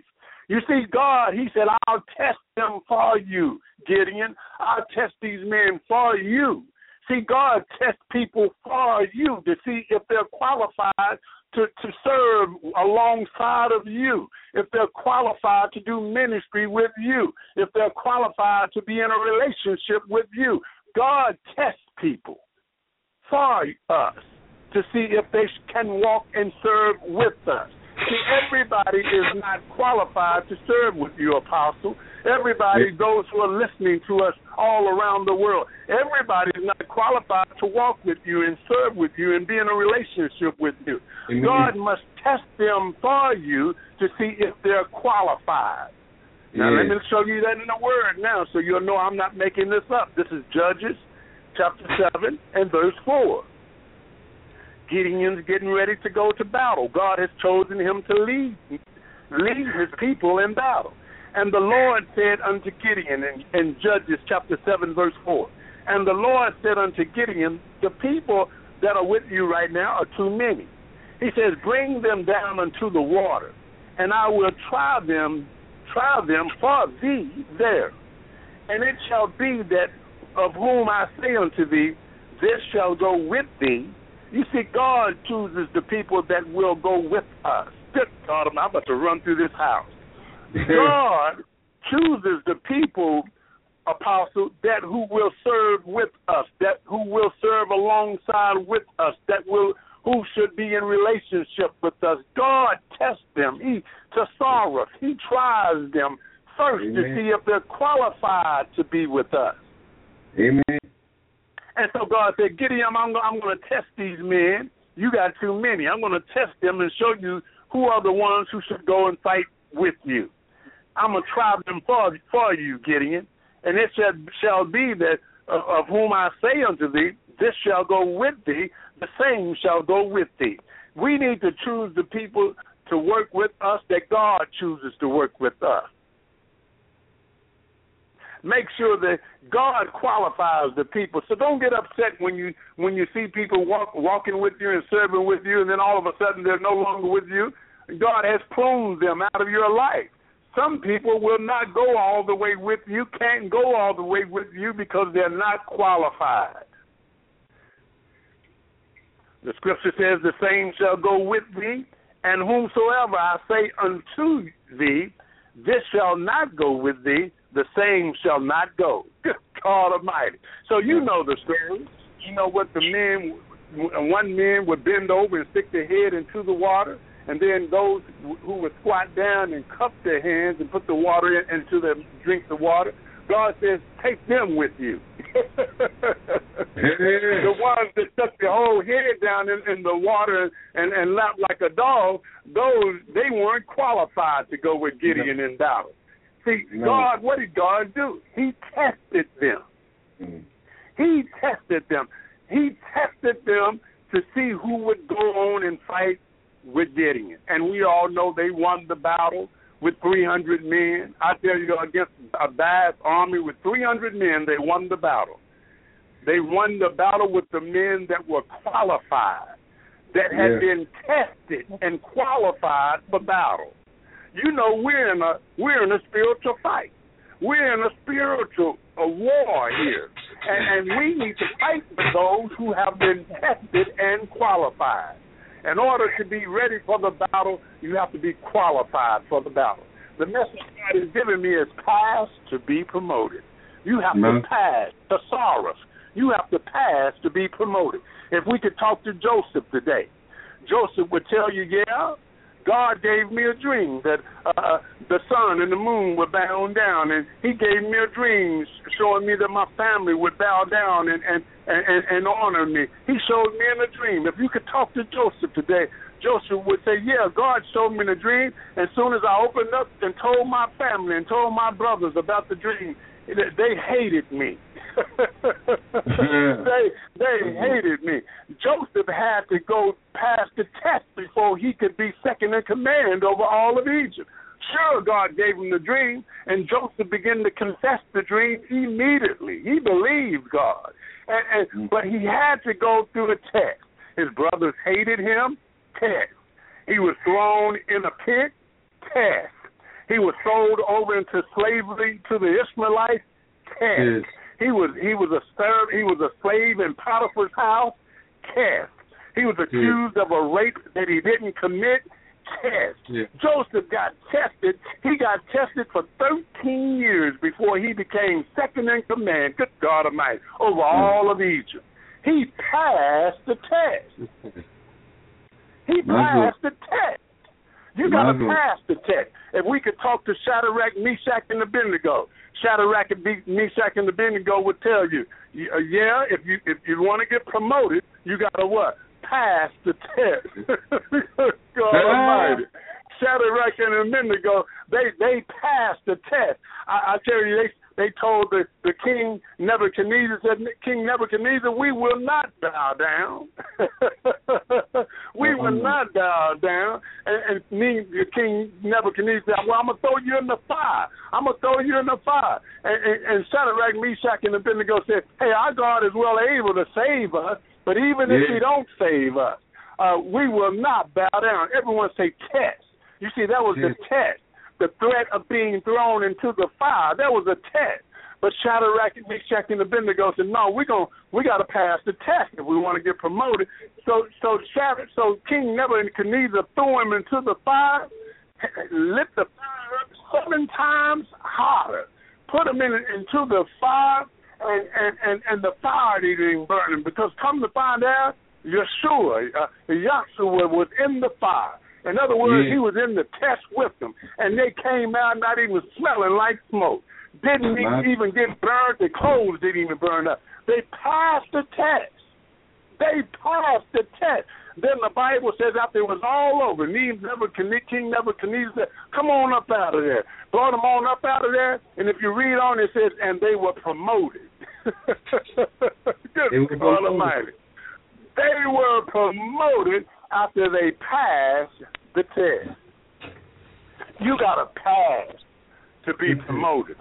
You see, God, he said, I'll test them for you, Gideon. I'll test these men for you. See, God tests people for you to see if they're qualified to, to serve alongside of you, if they're qualified to do ministry with you, if they're qualified to be in a relationship with you. God tests people for us to see if they can walk and serve with us. See, everybody is not qualified to serve with you, Apostle. Everybody, those who are listening to us all around the world, everybody is not qualified to walk with you and serve with you and be in a relationship with you. Amen. God must test them for you to see if they're qualified. Now, yes. Let me show you that in the Word now so you'll know I'm not making this up. This is Judges chapter seven and verse four. Gideon's getting ready to go to battle. God has chosen him to lead, lead his people in battle. And the Lord said unto Gideon in, in Judges chapter seven, verse four, and the Lord said unto Gideon, the people that are with you right now are too many. He says, bring them down unto the water, and I will try them, try them for thee there. And it shall be that of whom I say unto thee, this shall go with thee. You see, God chooses the people that will go with us. Good God, I'm about to run through this house. God chooses the people, Apostle, that who will serve with us, that who will serve alongside with us, that will who should be in relationship with us. God tests them. He thesaurus. He tries them first Amen. To see if they're qualified to be with us. Amen. And so God said, Gideon, I'm, I'm going to test these men. You got too many. I'm going to test them and show you who are the ones who should go and fight with you. I'm going to try them for, for you, Gideon. And it shall, shall be that of, of whom I say unto thee, this shall go with thee, the same shall go with thee. We need to choose the people to work with us that God chooses to work with us. Make sure that God qualifies the people. So don't get upset when you when you see people walk, walking with you and serving with you, and then all of a sudden they're no longer with you. God has pruned them out of your life. Some people will not go all the way with you, can't go all the way with you because they're not qualified. The scripture says, the same shall go with thee, and whomsoever I say unto thee, this shall not go with thee, the same shall not go. Good God Almighty. So you know the story. You know what the men, one man would bend over and stick their head into the water, and then those who would squat down and cup their hands and put the water in, into them, drink the water. God says, take them with you. The ones that stuck their whole head down in, in the water and, and lapped like a dog, those, they weren't qualified to go with Gideon no. in battle. See, no. God, what did God do? He tested them. Mm. He tested them. He tested them to see who would go on and fight with Gideon. And we all know they won the battle with three hundred men. I tell you, against a vast army with three hundred men, they won the battle. They won the battle with the men that were qualified, that had yeah. been tested and qualified for battle. You know, we're in a we're in a spiritual fight. We're in a spiritual a war here, and, and we need to fight with those who have been tested and qualified. In order to be ready for the battle, you have to be qualified for the battle. The message God has given me is pass to be promoted. You have mm-hmm. to pass, thesaurus. You have to pass to be promoted. If we could talk to Joseph today, Joseph would tell you, yeah, God gave me a dream that uh, the sun and the moon were bound down, and he gave me a dream showing me that my family would bow down and, and, and, and honor me. He showed me in a dream. If you could talk to Joseph today, Joseph would say, yeah, God showed me in a dream. As soon as I opened up and told my family and told my brothers about the dream, they hated me. they they hated me. Joseph had to go past the test before he could be second in command over all of Egypt. Sure, God gave him the dream, and Joseph began to confess the dream immediately. He believed God, and, and but he had to go through a test. His brothers hated him. Test. He was thrown in a pit. Test. He was sold over into slavery to the Ishmaelites. Cast. Yes. He was he was a serv- he was a slave in Potiphar's house. Cast. He was accused yes. of a rape that he didn't commit. Test. Yeah. Joseph got tested. He got tested for thirteen years before he became second in command, good God Almighty, over yeah. all of Egypt. He passed the test. He passed the test. You got to pass the test. If we could talk to Shadrach, Meshach, and Abednego, Shadrach, Meshach, and Abednego would tell you, yeah, if you if you want to get promoted, you got to what? Pass the test. God Almighty. Shadrach and Abednego, they they passed the test. I, I tell you, they they told the, the king Nebuchadnezzar, said, King Nebuchadnezzar, we will not bow down. we will not bow down. And, and me, the king Nebuchadnezzar said, well, I'm going to throw you in the fire. I'm going to throw you in the fire. And, and, and Shadrach, Meshach, and Abednego said, hey, our God is well able to save us. But even if he don't save us, uh, we will not bow down. Everyone say test. You see, that was the test. The threat of being thrown into the fire. That was a test. But Shadrach, Meshach, and Abednego said, no, we're going we got to pass the test if we want to get promoted. So so Shadrach, so King Nebuchadnezzar threw him into the fire, lit the fire up seven times hotter, put him in, into the fire, And, and, and, and the fire didn't burn him, because come to find out, Yeshua, uh, Yahshua was in the fire. In other words, yeah. he was in the test with them, and they came out not even smelling like smoke. Didn't uh-huh. even get burned. Their clothes didn't even burn up. They passed the test. They passed the test. Then the Bible says after it was all over, King Nebuchadnezzar said, come on up out of there. Brought them on up out of there, and if you read on, it says, and they were promoted. Good God Almighty. They were promoted after they passed the test. You got to pass to be promoted.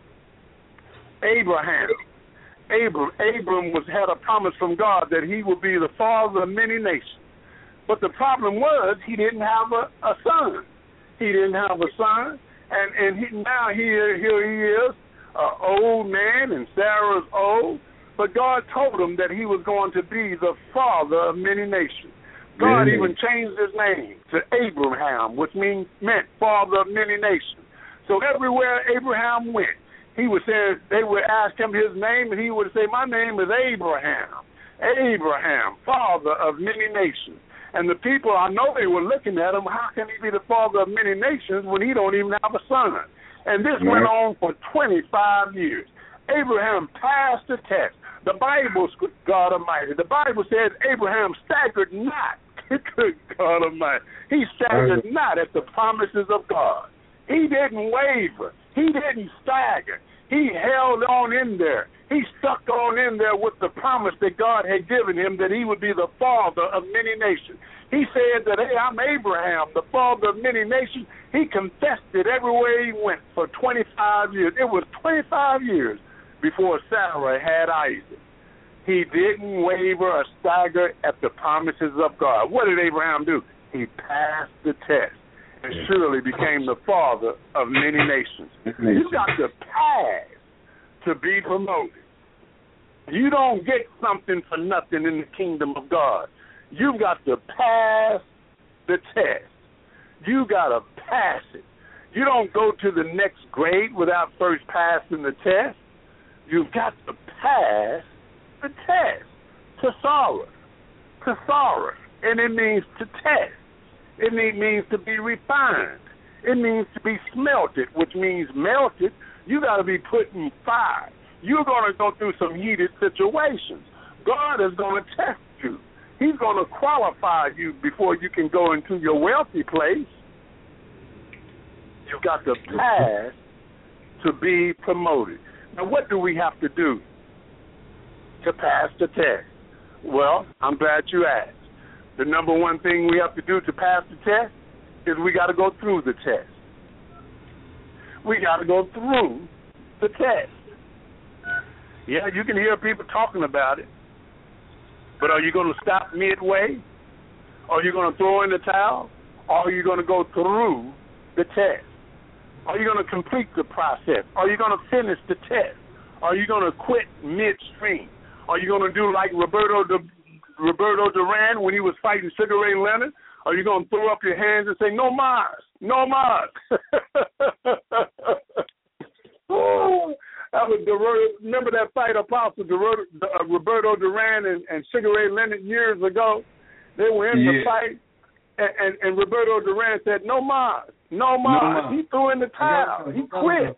Abraham. Abram, Abram was had a promise from God that he would be the father of many nations. But the problem was he didn't have a, a son. He didn't have a son, and and he, now here here he is, an old man, and Sarah's old. But God told him that he was going to be the father of many nations. God really? even changed his name to Abraham, which means meant father of many nations. So everywhere Abraham went, he would say, they would ask him his name, and he would say, my name is Abraham. Abraham, father of many nations. And the people, I know they were looking at him, how can he be the father of many nations when he don't even have a son? And this yeah. went on for twenty-five years. Abraham passed the test. The Bible, God Almighty, the Bible says Abraham staggered not. Good God Almighty. He staggered uh, not at the promises of God. He didn't waver. He didn't stagger. He held on in there. He stuck on in there with the promise that God had given him that he would be the father of many nations. He said that, hey, I'm Abraham, the father of many nations. He confessed it everywhere he went for twenty-five years. It was twenty-five years before Sarah had Isaac. He didn't waver or stagger at the promises of God. What did Abraham do? He passed the test and surely became the father of many nations. You got to pass to be promoted. You don't get something for nothing in the kingdom of God. You've got to pass the test. You got to pass it. You don't go to the next grade without first passing the test. You've got to pass the test. Thesaurus. Thesaurus. And it means to test. It means to be refined. It means to be smelted, which means melted. You got to be put in fire. You're going to go through some heated situations. God is going to test you. He's going to qualify you before you can go into your wealthy place. You've got to pass to be promoted. Now, what do we have to do to pass the test? Well, I'm glad you asked. The number one thing we have to do to pass the test is we got to go through the test. We got to go through the test. Yeah, you can hear people talking about it, but are you going to stop midway? Are you going to throw in the towel? Or are you going to go through the test? Are you going to complete the process? Are you going to finish the test? Are you going to quit midstream? Are you going to do like Roberto De, Roberto Duran when he was fighting Sugar Ray Leonard? Are you going to throw up your hands and say, no mas, no mas? Oh, that was the, remember that fight, Apostle Roberto Duran and, and Sugar Ray Leonard years ago? They were in yeah. the fight, and, and, and Roberto Duran said, no mas, no mas. No mas. He threw in the towel. He quit.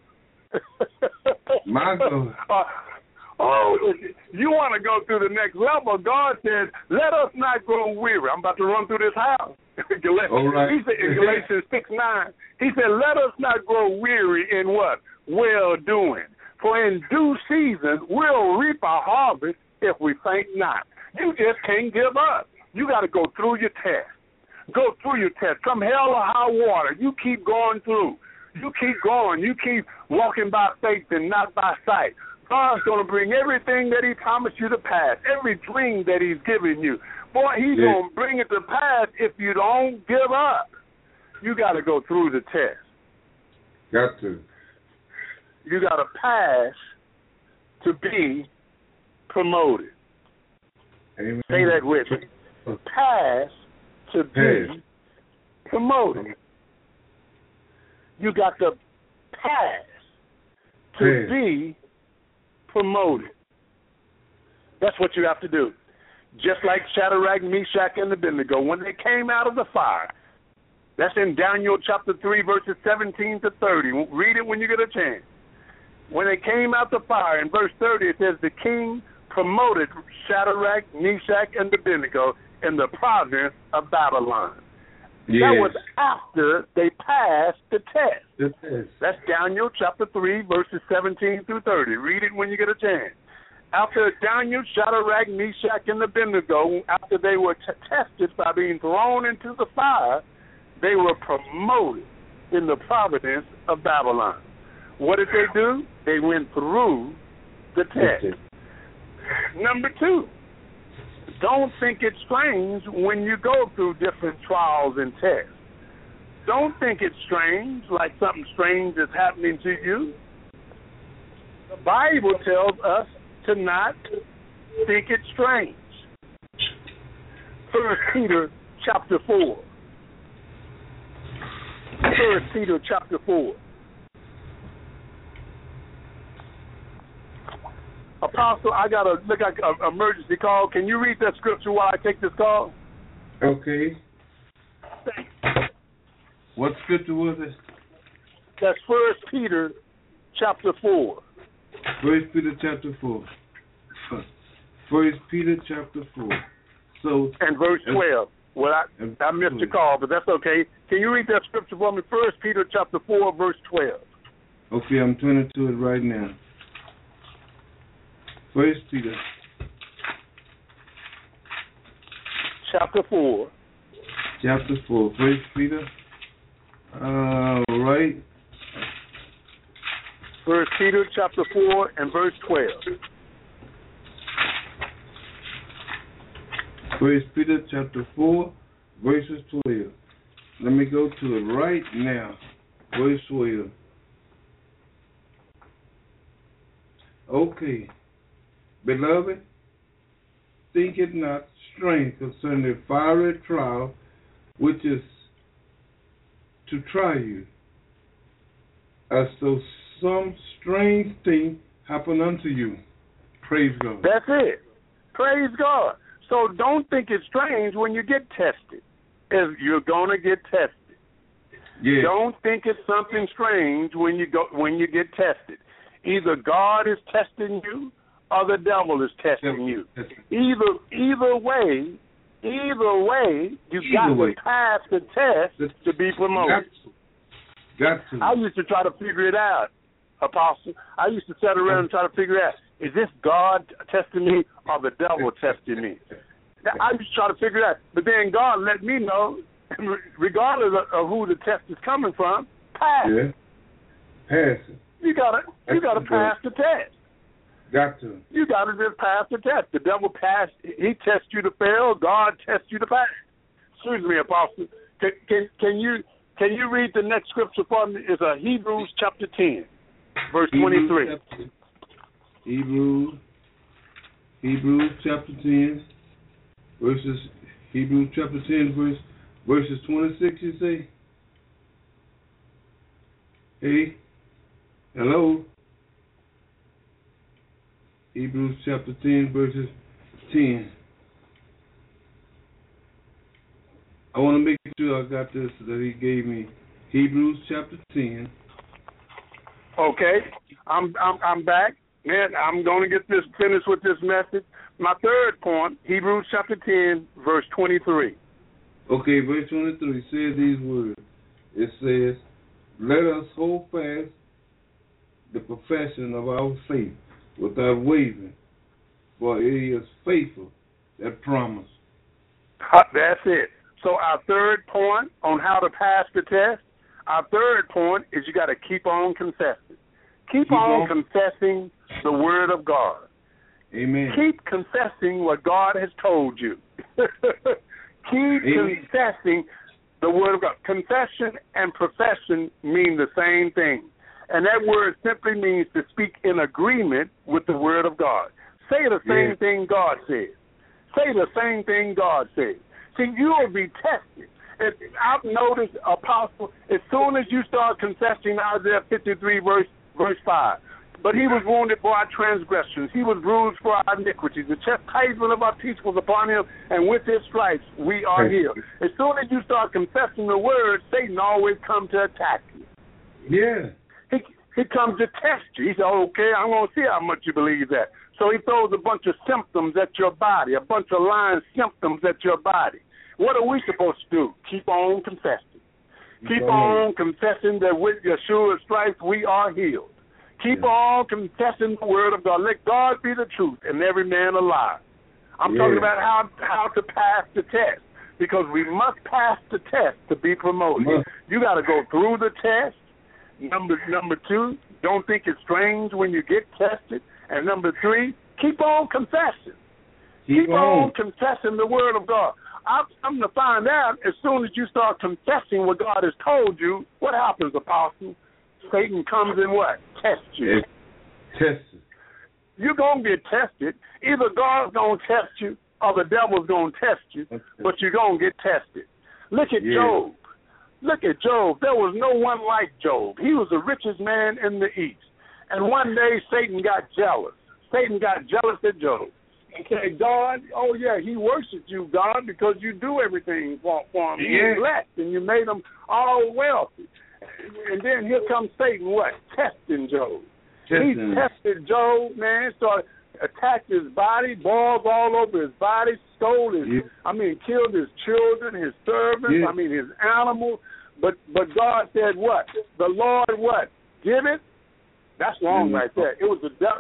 My God. Uh, oh, you want to go through the next level. God says, let us not grow weary. I'm about to run through this house. All right. He said in Galatians six nine, he said, let us not grow weary in what? Well-doing. For in due season, we'll reap a harvest if we faint not. You just can't give up. You got to go through your test. Go through your test. Come hell or high water, you keep going through. You keep going. You keep walking by faith and not by sight. God's going to bring everything that he promised you to pass, every dream that he's given you. Boy, he's yeah. going to bring it to pass if you don't give up. You got to go through the test. Got to. You got to pass to be promoted. Amen. Say that with me. Pass to be pass. promoted. You got to pass to pass. be promoted. That's what you have to do. Just like Shadrach, Meshach, and Abednego, when they came out of the fire. That's in Daniel chapter three, verses seventeen to thirty. Read it when you get a chance. When they came out the fire, in verse thirty, it says, the king promoted Shadrach, Meshach, and Abednego in the province of Babylon. Yes. That was after they passed the test. The test. That's Daniel chapter three, verses seventeen through thirty. Read it when you get a chance. After Daniel, Shadrach, Meshach, and Abednego, after they were t- tested by being thrown into the fire, they were promoted in the province of Babylon. What did they do? They went through the test. Number two, don't think it's strange when you go through different trials and tests. Don't think it's strange, like something strange is happening to you. The Bible tells us to not think it's strange. First Peter chapter four. First Peter chapter four. Apostle, I got a look like an emergency call. Can you read that scripture while I take this call? Okay. Thanks. What scripture was it? That's First Peter chapter four. First Peter chapter four. First Peter chapter four. So and verse twelve. Well, I, I missed your call, but that's okay. Can you read that scripture for me? First Peter chapter four, verse twelve. Okay, I'm turning to it right now. First Peter chapter four. Chapter four. First Peter. All right. First Peter chapter four and verse twelve. First Peter chapter four, verses twelve. Let me go to it right now. Verse twelve. Okay. Beloved, think it not strange concerning the fiery trial which is to try you, as though some strange thing happen unto you. Praise God. That's it. Praise God. So don't think it's strange when you get tested, as you're going to get tested. Yeah. Don't think it's something strange when you go when you get tested. Either God is testing you or the devil is testing you. Either either way, either way, you got to pass the test to be promoted. Got to. I used to try to figure it out, Apostle. I used to sit around and try to figure out, is this God testing me or the devil testing me? I used to try to figure it out. But then God let me know, regardless of who the test is coming from, pass yeah. it. Pass it. You gotta you gotta pass the test. Got to. You gotta just pass the test. The devil passed, he tests you to fail, God tests you to pass. Excuse me, Apostle. Can can, can you Can you read the next scripture for me? It's uh, Hebrews chapter ten, verse Hebrews twenty-three. Chapter, Hebrews, Hebrews chapter ten, verses, Hebrews chapter ten, verse, verses twenty-six, you say? Hey, hello? Hebrews chapter ten, verses ten. I want to make sure I got this that he gave me. Hebrews chapter ten. Okay, I'm I'm I'm back. Man, I'm going to get this finished with this message. My third point, Hebrews chapter ten, verse twenty-three. Okay, verse twenty-three says these words. It says, "Let us hold fast the profession of our faith without wavering, for it is faithful that promise." That's it. So our third point on how to pass the test, our third point is you got to keep on confessing. Keep, keep on, on confessing the word of God. Amen. Keep confessing what God has told you. Keep Amen. confessing the word of God. Confession and profession mean the same thing. And that word simply means to speak in agreement with the word of God. Say the same yes. thing God says. Say the same thing God says. See, you will be tested. And I've noticed, Apostle, as soon as you start confessing Isaiah fifty-three, verse verse five, but he was wounded for our transgressions. He was bruised for our iniquities. The chastisement of our peace was upon him, and with his stripes we are healed. As soon as you start confessing the word, Satan always comes to attack you. Yeah. He, he comes to test you. He said, okay, I'm going to see how much you believe that. So he throws a bunch of symptoms at your body, a bunch of lying symptoms at your body. What are we supposed to do? Keep on confessing. Keep on confessing that with Yeshua's stripes we are healed. Keep yeah. on confessing the word of God. Let God be the truth and every man a lie. I'm yeah. talking about how how to pass the test, because we must pass the test to be promoted. Must. You got to go through the test. Number number two, don't think it's strange when you get tested. And number three, keep on confessing. Keep, keep on. on confessing the word of God. I'm coming to find out, as soon as you start confessing what God has told you, what happens, Apostle? Satan comes and what? Test you. Test you. You're going to get tested. Either God's going to test you or the devil's going to test you, but you're going to get tested. Look at yeah. Job. Look at Job. There was no one like Job. He was the richest man in the East. And one day Satan got jealous. Satan got jealous of Job. He said, God, oh, yeah, he worshipped you, God, because you do everything for, for him. Yeah. He's blessed, and you made him all wealthy. And then here comes Satan, what? Testing Job. Testing. He tested Job, man, started attacked his body, balls all over his body, stole his, yeah. I mean, killed his children, his servants, yeah. I mean, his animals. But but God said what? The Lord what? Give it? That's wrong mm-hmm. right there. It was the devil.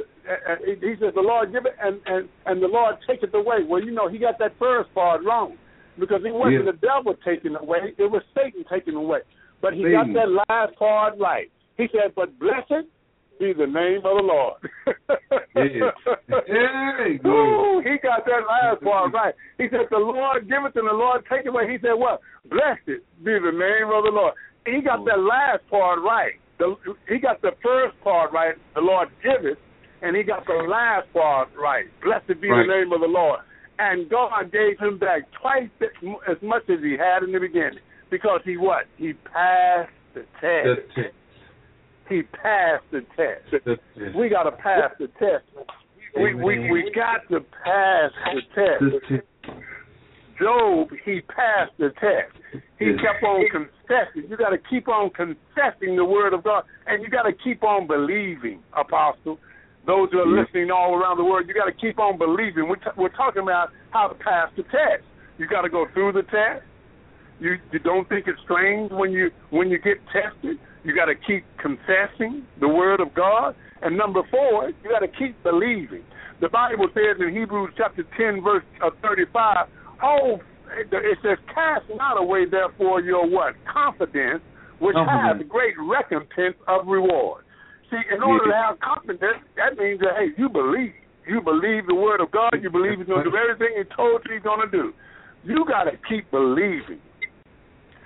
He says, the Lord give it, and, and, and the Lord take it away. Well, you know, he got that first part wrong, because it wasn't yeah. the devil taking away. It was Satan taking away. But he Satan. got that last part right. He said, but blessed be the name of the Lord. yeah. Hey, Ooh, he got that last part right. He said, the Lord give it, and the Lord take it away. He said, what? Blessed be the name of the Lord. He got that last part right. The, he got the first part right, the Lord give it, and he got the last part right. Blessed be right. the name of the Lord. And God gave him back twice as much as he had in the beginning. Because he what? He passed the test. The test. He passed the test. The test. We got to pass the test. We, we we got to pass the test. The test. Job, he passed the test. He kept on confessing. You got to keep on confessing the word of God. And you got to keep on believing, Apostle. Those who are yeah. listening all around the world, you got to keep on believing. We're, t- we're talking about how to pass the test. You got to go through the test. You, you don't think it's strange when you when you get tested. You got to keep confessing the word of God. And number four, you got to keep believing. The Bible says in Hebrews chapter ten, verse thirty-five, oh, it says, cast not away therefore your what? Confidence, which uh-huh. has great recompense of reward. See, in order yeah. to have confidence, that means that, hey, you believe. You believe the word of God. You believe he's going to do everything he told you he's going to do. You got to keep believing.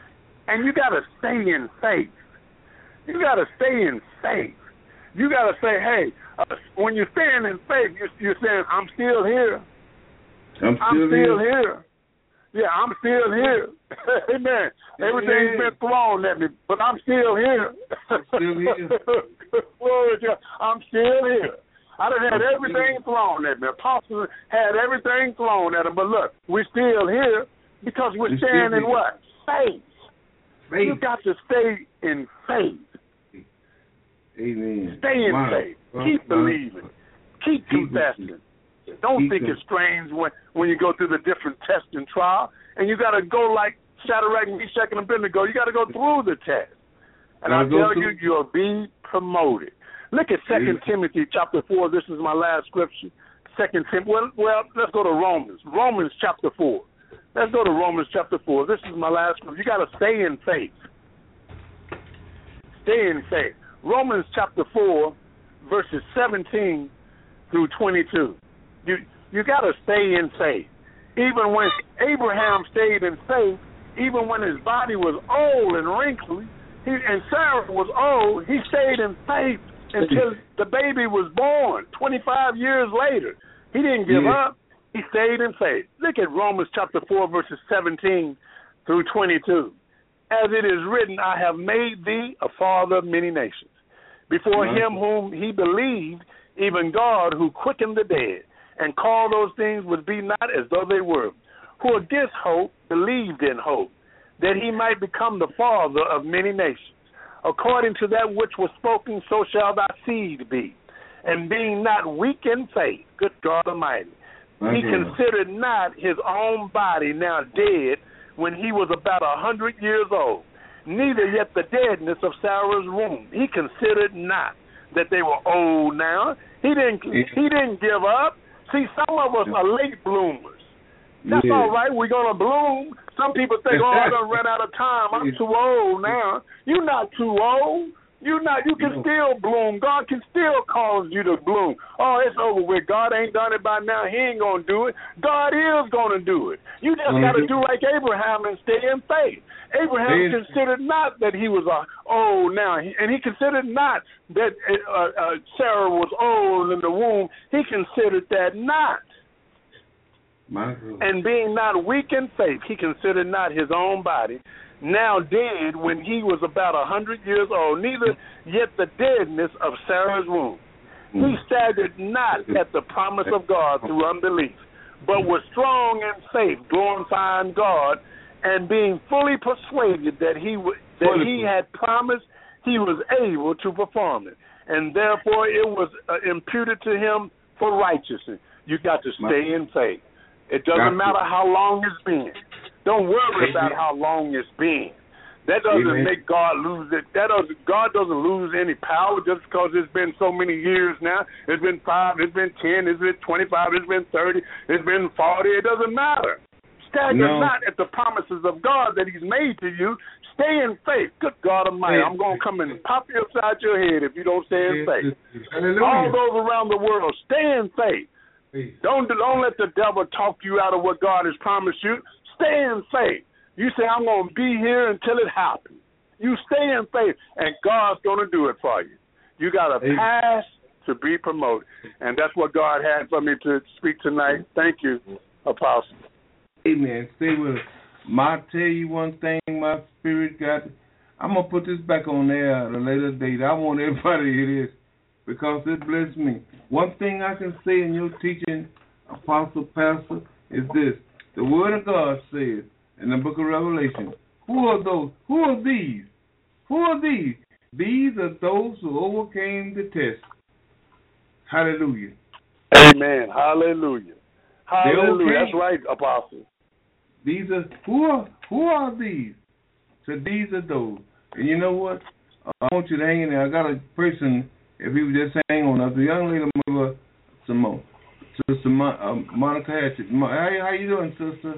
And you got to stay in faith. You got to stay in faith. You got to say, hey, uh, when you're staying in faith, you're, you're saying, I'm still here. I'm still, I'm still here. here. Yeah, I'm still here. Amen. Everything's been thrown at me, but I'm still here. I'm still here. Glory to God. I'm still here. I done had everything thrown at me. Apostles had everything thrown at them, but look, we're still here because we're, we're staying in what? Faith. faith. You got to stay in faith. Amen. Stay in wow. faith. Keep wow. believing. Keep, Keep confessing. Don't Keep think it. it's strange when, when you go through the different tests and trial, and you got to go like Shadrach, Meshach, and Abednego. You got to go through the test. And I tell you, you'll be promoted. Look at Second yeah. Timothy chapter four. This is my last scripture. Second Timothy. Well, well, let's go to Romans. Romans chapter four. Let's go to Romans chapter four. This is my last scripture. You got to stay in faith. Stay in faith. Romans chapter four, verses seventeen through twenty-two. You you got to stay in faith. Even when Abraham stayed in faith, even when his body was old and wrinkly, he, and Sarah was old, he stayed in faith until the baby was born. twenty-five years later, he didn't give yeah. up. He stayed in faith. Look at Romans chapter four, verses seventeen through twenty-two. As it is written, I have made thee a father of many nations, before mm-hmm. him whom he believed, even God, who quickened the dead, and called those things which be not as though they were, who against hope believed in hope, that he might become the father of many nations. According to that which was spoken, so shall thy seed be. And being not weak in faith, good God Almighty, My he God. considered not his own body now dead when he was about a hundred years old, neither yet the deadness of Sarah's womb. He considered not that they were old now. He didn't. He didn't give up. See, some of us are late bloomers. That's yeah. all right. We're going to bloom. Some people think, oh, I done run out of time. I'm too old now. You're not too old. You not. You can still bloom. God can still cause you to bloom. Oh, it's over with. God ain't done it by now. He ain't going to do it. God is going to do it. You just got to do like Abraham and stay in faith. Abraham considered not that he was uh, old now, he, and he considered not that uh, uh, Sarah was old in the womb. He considered that not. And being not weak in faith, he considered not his own body now dead when he was about a hundred years old, neither yet the deadness of Sarah's womb. He staggered not at the promise of God through unbelief, but was strong in faith, glorifying God, and being fully persuaded that he w- that he had promised, he was able to perform it, and therefore it was uh, imputed to him for righteousness. You got to stay in faith. It doesn't matter how long it's been. Don't worry about how long it's been. That doesn't Amen. make God lose it. That doesn't. God doesn't lose any power just because it's been so many years now. It's been five. It's been ten. It's been twenty-five. It's been thirty. It's been forty. It doesn't matter. Stagger no. not at the promises of God that He's made to you. Stay in faith. Good God Almighty, I'm going to come and pop you upside your head if you don't stay in faith. Hallelujah. All those around the world, stay in faith. Don't don't let the devil talk you out of what God has promised you. Stay in faith. You say, I'm going to be here until it happens. You stay in faith, and God's going to do it for you. You got to pass to be promoted. And that's what God had for me to speak tonight. Thank you, Apostle. Amen. Stay with us. I'll tell you one thing my spirit got. I'm going to put this back on there at a later date. I want everybody to hear this because it blessed me. One thing I can say in your teaching, Apostle, Pastor, is this. The Word of God says in the book of Revelation, who are those? Who are these? Who are these? These are those who overcame the test. Hallelujah. Amen. Hallelujah. Hallelujah. That's right, Apostle. These are who are who are these? So these are those. And you know what? I want you to hang in there. I got a person. If he would just hang on, the young lady, mother, Simone, Sister Mon- uh, Monica Hatchett. Mo- how, how you doing, sister?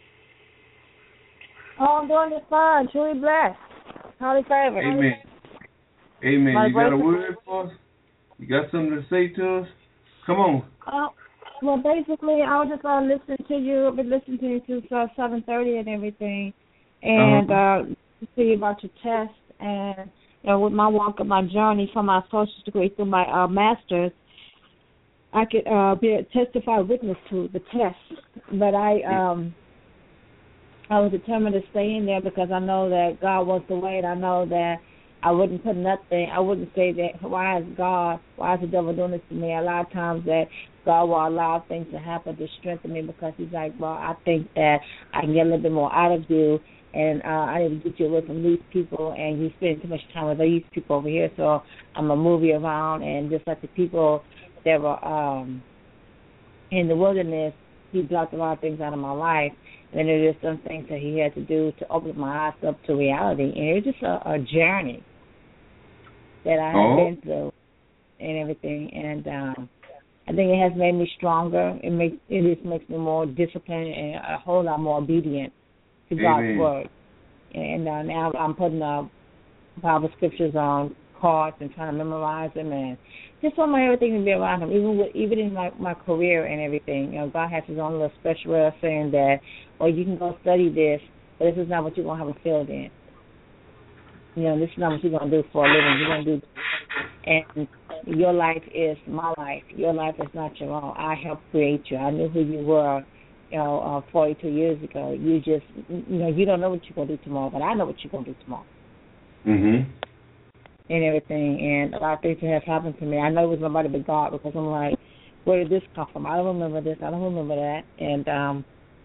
Oh, I'm doing just fine. Truly blessed. Highly favored. Amen. Amen. My you got a word for us? You got something to say to us? Come on. Uh, well, basically, I was just uh, listening to you. I've been listening to you since uh, seven thirty and everything. And uh-huh. uh, to see about your test, and you know, with my walk of my journey from my associate's degree through my uh, master's, I could uh, be a testify witness to the test. But I um, I was determined to stay in there because I know that God was the way, and I know that I wouldn't put nothing, I wouldn't say that, why is God, why is the devil doing this to me? A lot of times that God will allow things to happen to strengthen me because he's like, well, I think that I can get a little bit more out of you, and uh, I need to get you away from these people, and you spend too much time with these people over here, so I'm going to move you around, and just like the people that were um, in the wilderness, he blocked a lot of things out of my life. And then there were some things that he had to do to open my eyes up to reality. And it was just a, a journey that I oh. have been through and everything. And um, I think it has made me stronger. It makes it just makes me more disciplined and a whole lot more obedient to God's Amen. word. And uh, now I'm putting uh, Bible scriptures on cards and trying to memorize them, and just want my everything to be around him, even with, even in my, my career and everything. You know, God has his own little special way of saying that, well, you can go study this, but this is not what you're going to have a field in. You know, this is not what you're going to do for a living. You're going to do this. And your life is my life. Your life is not your own. I helped create you. I knew who you were, you know, uh, forty-two years ago. You just, you know, you don't know what you're going to do tomorrow, but I know what you're going to do tomorrow. Mm-hmm. And everything, and a lot of things that have happened to me. I know it was nobody but God, because I'm like, where did this come from? I don't remember this. I don't remember that. And um,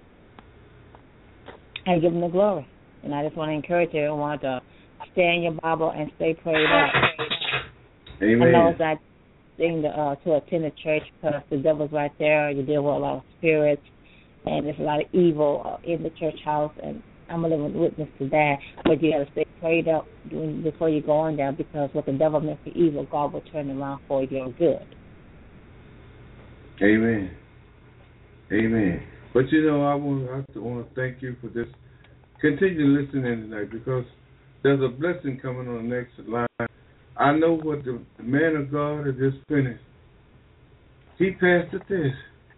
I give him the glory. And I just want to encourage everyone to stay in your Bible and stay prayed up. Amen. I know it's not thing to, uh, to attend a church because the devil's right there. You deal with a lot of spirits, and there's a lot of evil uh, in the church house, and I'm a living witness to that. But you got to stay prayed up before you go on there, because what the devil meant for evil, God will turn around for your good. Amen. Amen. But you know, I want I want to thank you for this. Continue listening tonight, because there's a blessing coming on the next line. I know what the, the man of God has just finished. He passed the test.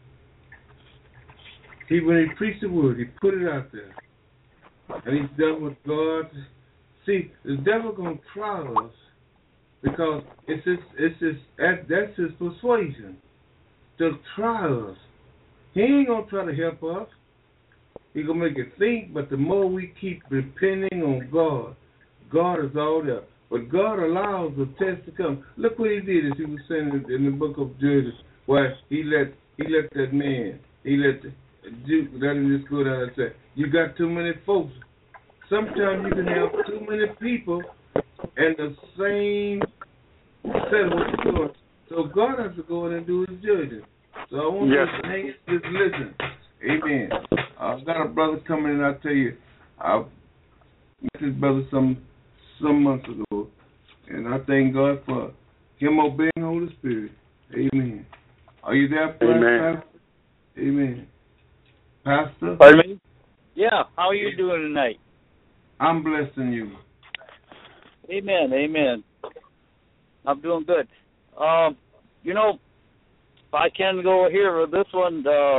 He when he preached the word, he put it out there. And he's done with God. See, the devil gonna try us because it's his, it's his, that's his persuasion to try us. He ain't gonna try to help us. He gonna make it think. But the more we keep depending on God, God is all there. But God allows the test to come. Look what He did, as He was saying in the book of Judges, where He let He let that man, He let the Jew, let him just go down and say, you got too many folks. Sometimes you can have too many people and the same set of what you're doing. So God has to go in and do His judging. So I want yes. you to hang it, just listen. Amen. I've got a brother coming in, I'll tell you, I met this brother some some months ago, and I thank God for him obeying the Holy Spirit. Amen. Are you there, Pastor? Amen. Amen. Pastor? Pardon me? Yeah, how are you doing tonight? I'm blessing you. Amen, amen. I'm doing good. Um, you know, if I can go here with this one, uh,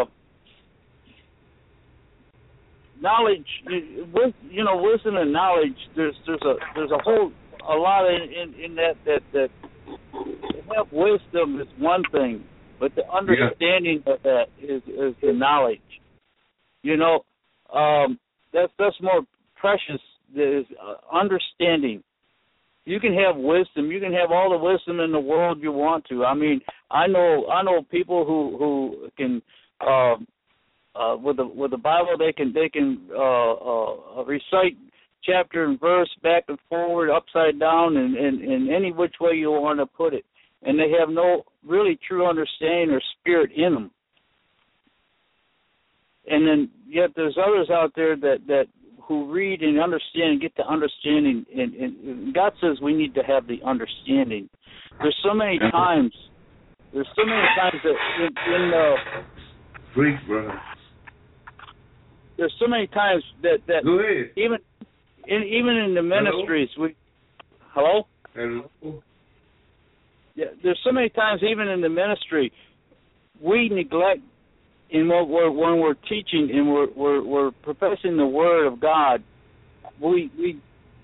knowledge, with you know, wisdom and knowledge. There's there's a there's a whole a lot in in, in that that that to have wisdom is one thing, but the understanding yeah. of that is is the knowledge. You know, um, that's that's more precious. Is uh, understanding. You can have wisdom. You can have all the wisdom in the world you want to. I mean, I know I know people who who can uh, uh, with the with the Bible they can they can uh, uh, recite chapter and verse back and forward, upside down, and in any which way you want to put it, and they have no really true understanding or spirit in them. And then yet there's others out there that, that who read and understand and get the understanding. And, and God says we need to have the understanding. There's so many times, there's so many times that in, in the Greek, brother. There's so many times that, that Go ahead. even in even in the ministries we hello? Hello. Yeah, there's so many times even in the ministry we neglect in what we're, when we're teaching and we're, we're we're professing the word of God, we we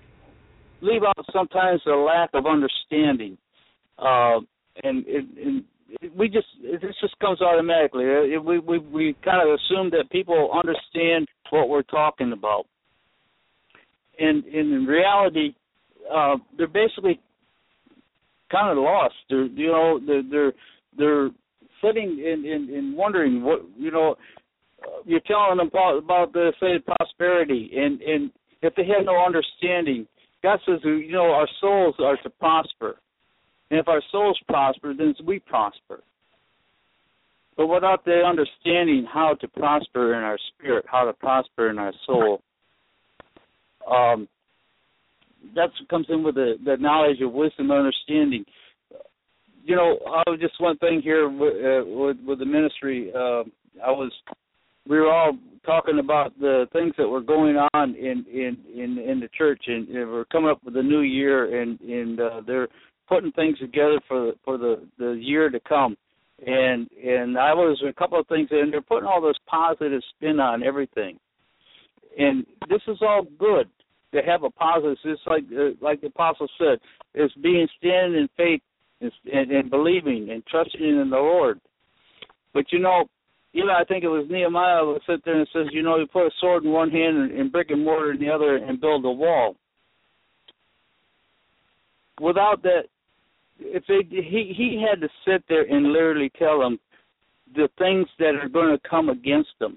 leave out sometimes the lack of understanding, uh, and, and, and we just it just comes automatically. It, we we we kind of assume that people understand what we're talking about, and, and in reality, uh, they're basically kind of lost. They're you know they're they're, they're sitting and, and, and wondering what you know. You're telling them about, about the say prosperity, and, and if they have no understanding, God says you know our souls are to prosper. And if our souls prosper, then we prosper. But without the understanding how to prosper in our spirit, how to prosper in our soul, um, that's what comes in with the, the knowledge of wisdom and understanding. You know, I was just one thing here with, uh, with, with the ministry. Uh, I was, we were all talking about the things that were going on in in, in, in the church, and, and we're coming up with a new year, and and uh, they're putting things together for for the, the year to come, and and I was a couple of things, and they're putting all this positive spin on everything, and this is all good to have a positive. It's like uh, like the apostle said, it's being standing in faith and, and, and believing and trusting in the Lord. But you know, you know, I think it was Nehemiah who sit there and says, you know, you put a sword in one hand and, and brick and mortar in the other and build a wall. Without that, if they, he he had to sit there and literally tell them the things that are going to come against them.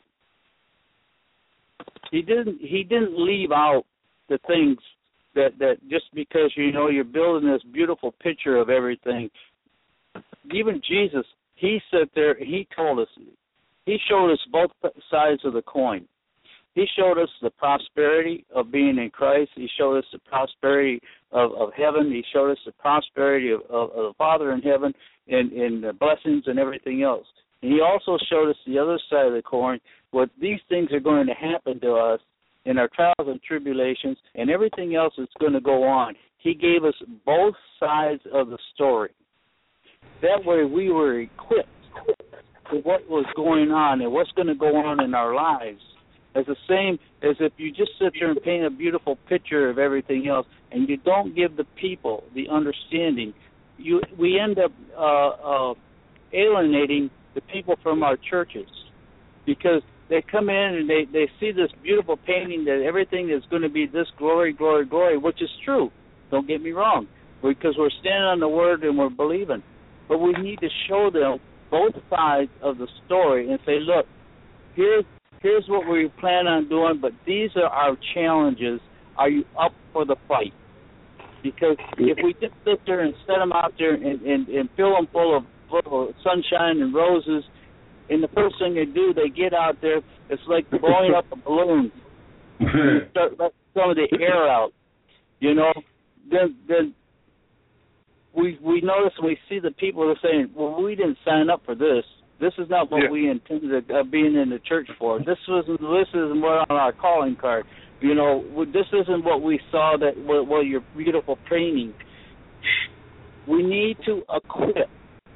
He didn't he didn't leave out the things that, that just because you know you're building this beautiful picture of everything. Even Jesus, he sat there, he told us, he showed us both sides of the coin. He showed us the prosperity of being in Christ. He showed us the prosperity of, of heaven. He showed us the prosperity of, of, of the Father in heaven and, and the blessings and everything else. And he also showed us the other side of the coin, what these things are going to happen to us in our trials and tribulations and everything else that's going to go on. He gave us both sides of the story. That way we were equipped with what was going on and what's going to go on in our lives. As the same as if you just sit there and paint a beautiful picture of everything else and you don't give the people the understanding, you we end up uh, uh, alienating the people from our churches because they come in and they, they see this beautiful painting that everything is going to be this glory, glory, glory, which is true. Don't get me wrong, because we're standing on the Word and we're believing. But we need to show them both sides of the story and say, look, here's Here's what we plan on doing, but these are our challenges. Are you up for the fight? Because if we just sit there and set them out there and, and, and fill them full of, full of sunshine and roses, and the first thing they do, they get out there, it's like blowing up a balloon. Start letting some of the air out, you know. Then then we we notice and we see the people are saying, well, we didn't sign up for this. This is not what yeah. we intended uh, being in the church for. This wasn't. This isn't what on our calling card. You know, this isn't what we saw that. Well, well your beautiful training. We need to equip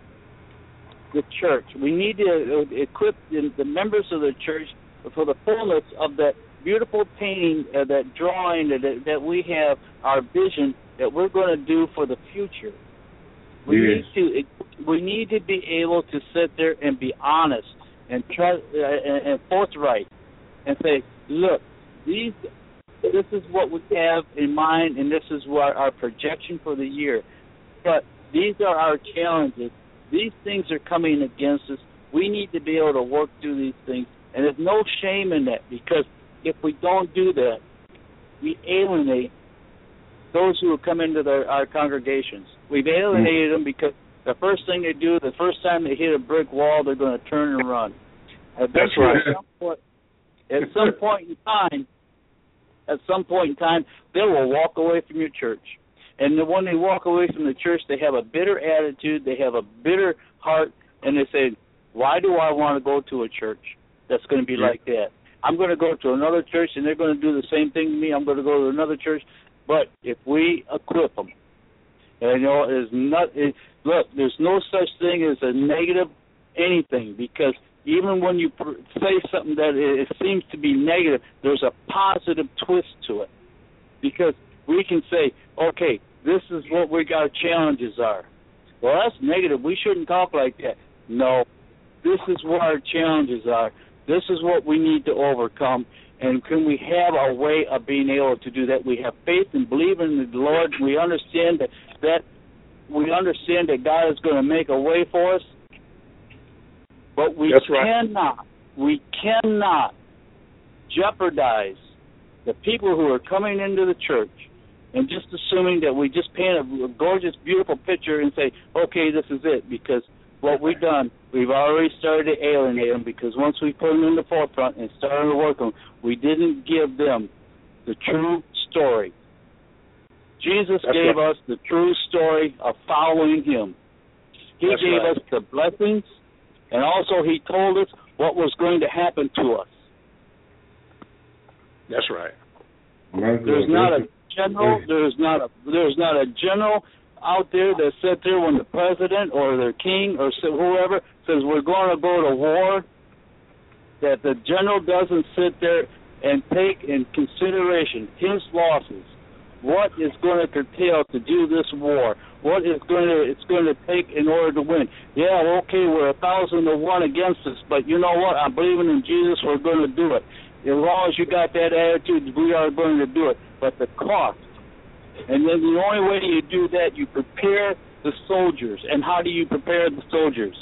the church. We need to uh, equip the, the members of the church for the fullness of that beautiful painting, uh, that drawing that that we have, our vision that we're going to do for the future. We yes. need to we need to be able to sit there and be honest and try uh, and, and forthright and say, look, these this is what we have in mind, and this is what our projection for the year. But these are our challenges. These things are coming against us. We need to be able to work through these things, and there's no shame in that, because if we don't do that, we alienate those who have come into their, our congregations. We've alienated them because the first thing they do, the first time they hit a brick wall, they're going to turn and run. At That's right. At some point, at some point in time, at some point in time, they will walk away from your church. And then when they walk away from the church, they have a bitter attitude, they have a bitter heart, and they say, why do I want to go to a church that's going to be yeah. like that? I'm going to go to another church, and they're going to do the same thing to me. I'm going to go to another church. But if we equip them, and you know, there's not, it, look, there's no such thing as a negative anything, because even when you pr- say something that it, it seems to be negative, there's a positive twist to it. Because we can say, okay, this is what we got challenges are. Well, that's negative. We shouldn't talk like that. No, this is what our challenges are. This is what we need to overcome. And can we have a way of being able to do that? We have faith and believe in the Lord. We understand that, that we understand that God is going to make a way for us. But we That's right. cannot, we cannot jeopardize the people who are coming into the church and just assuming that we just paint a gorgeous, beautiful picture and say, okay, this is it. Because what we've done, we've already started to alienate them, because once we put them in the forefront and started to work them, we didn't give them the true story. Jesus That's gave right. us the true story of following him. He That's gave right. us the blessings, and also he told us what was going to happen to us. That's right. There's not a general. There's not a. There's not a general out there that sits there when the president or their king or whoever says we're going to go to war. That the general doesn't sit there and take in consideration his losses. What is going to curtail to do this war? What is going to it's going to take in order to win? Yeah, okay, we're a thousand to one against us, but you know what? I'm believing in Jesus. We're going to do it. As long as you got that attitude, we are going to do it. But the cost, and then the only way you do that, you prepare the soldiers. And how do you prepare the soldiers?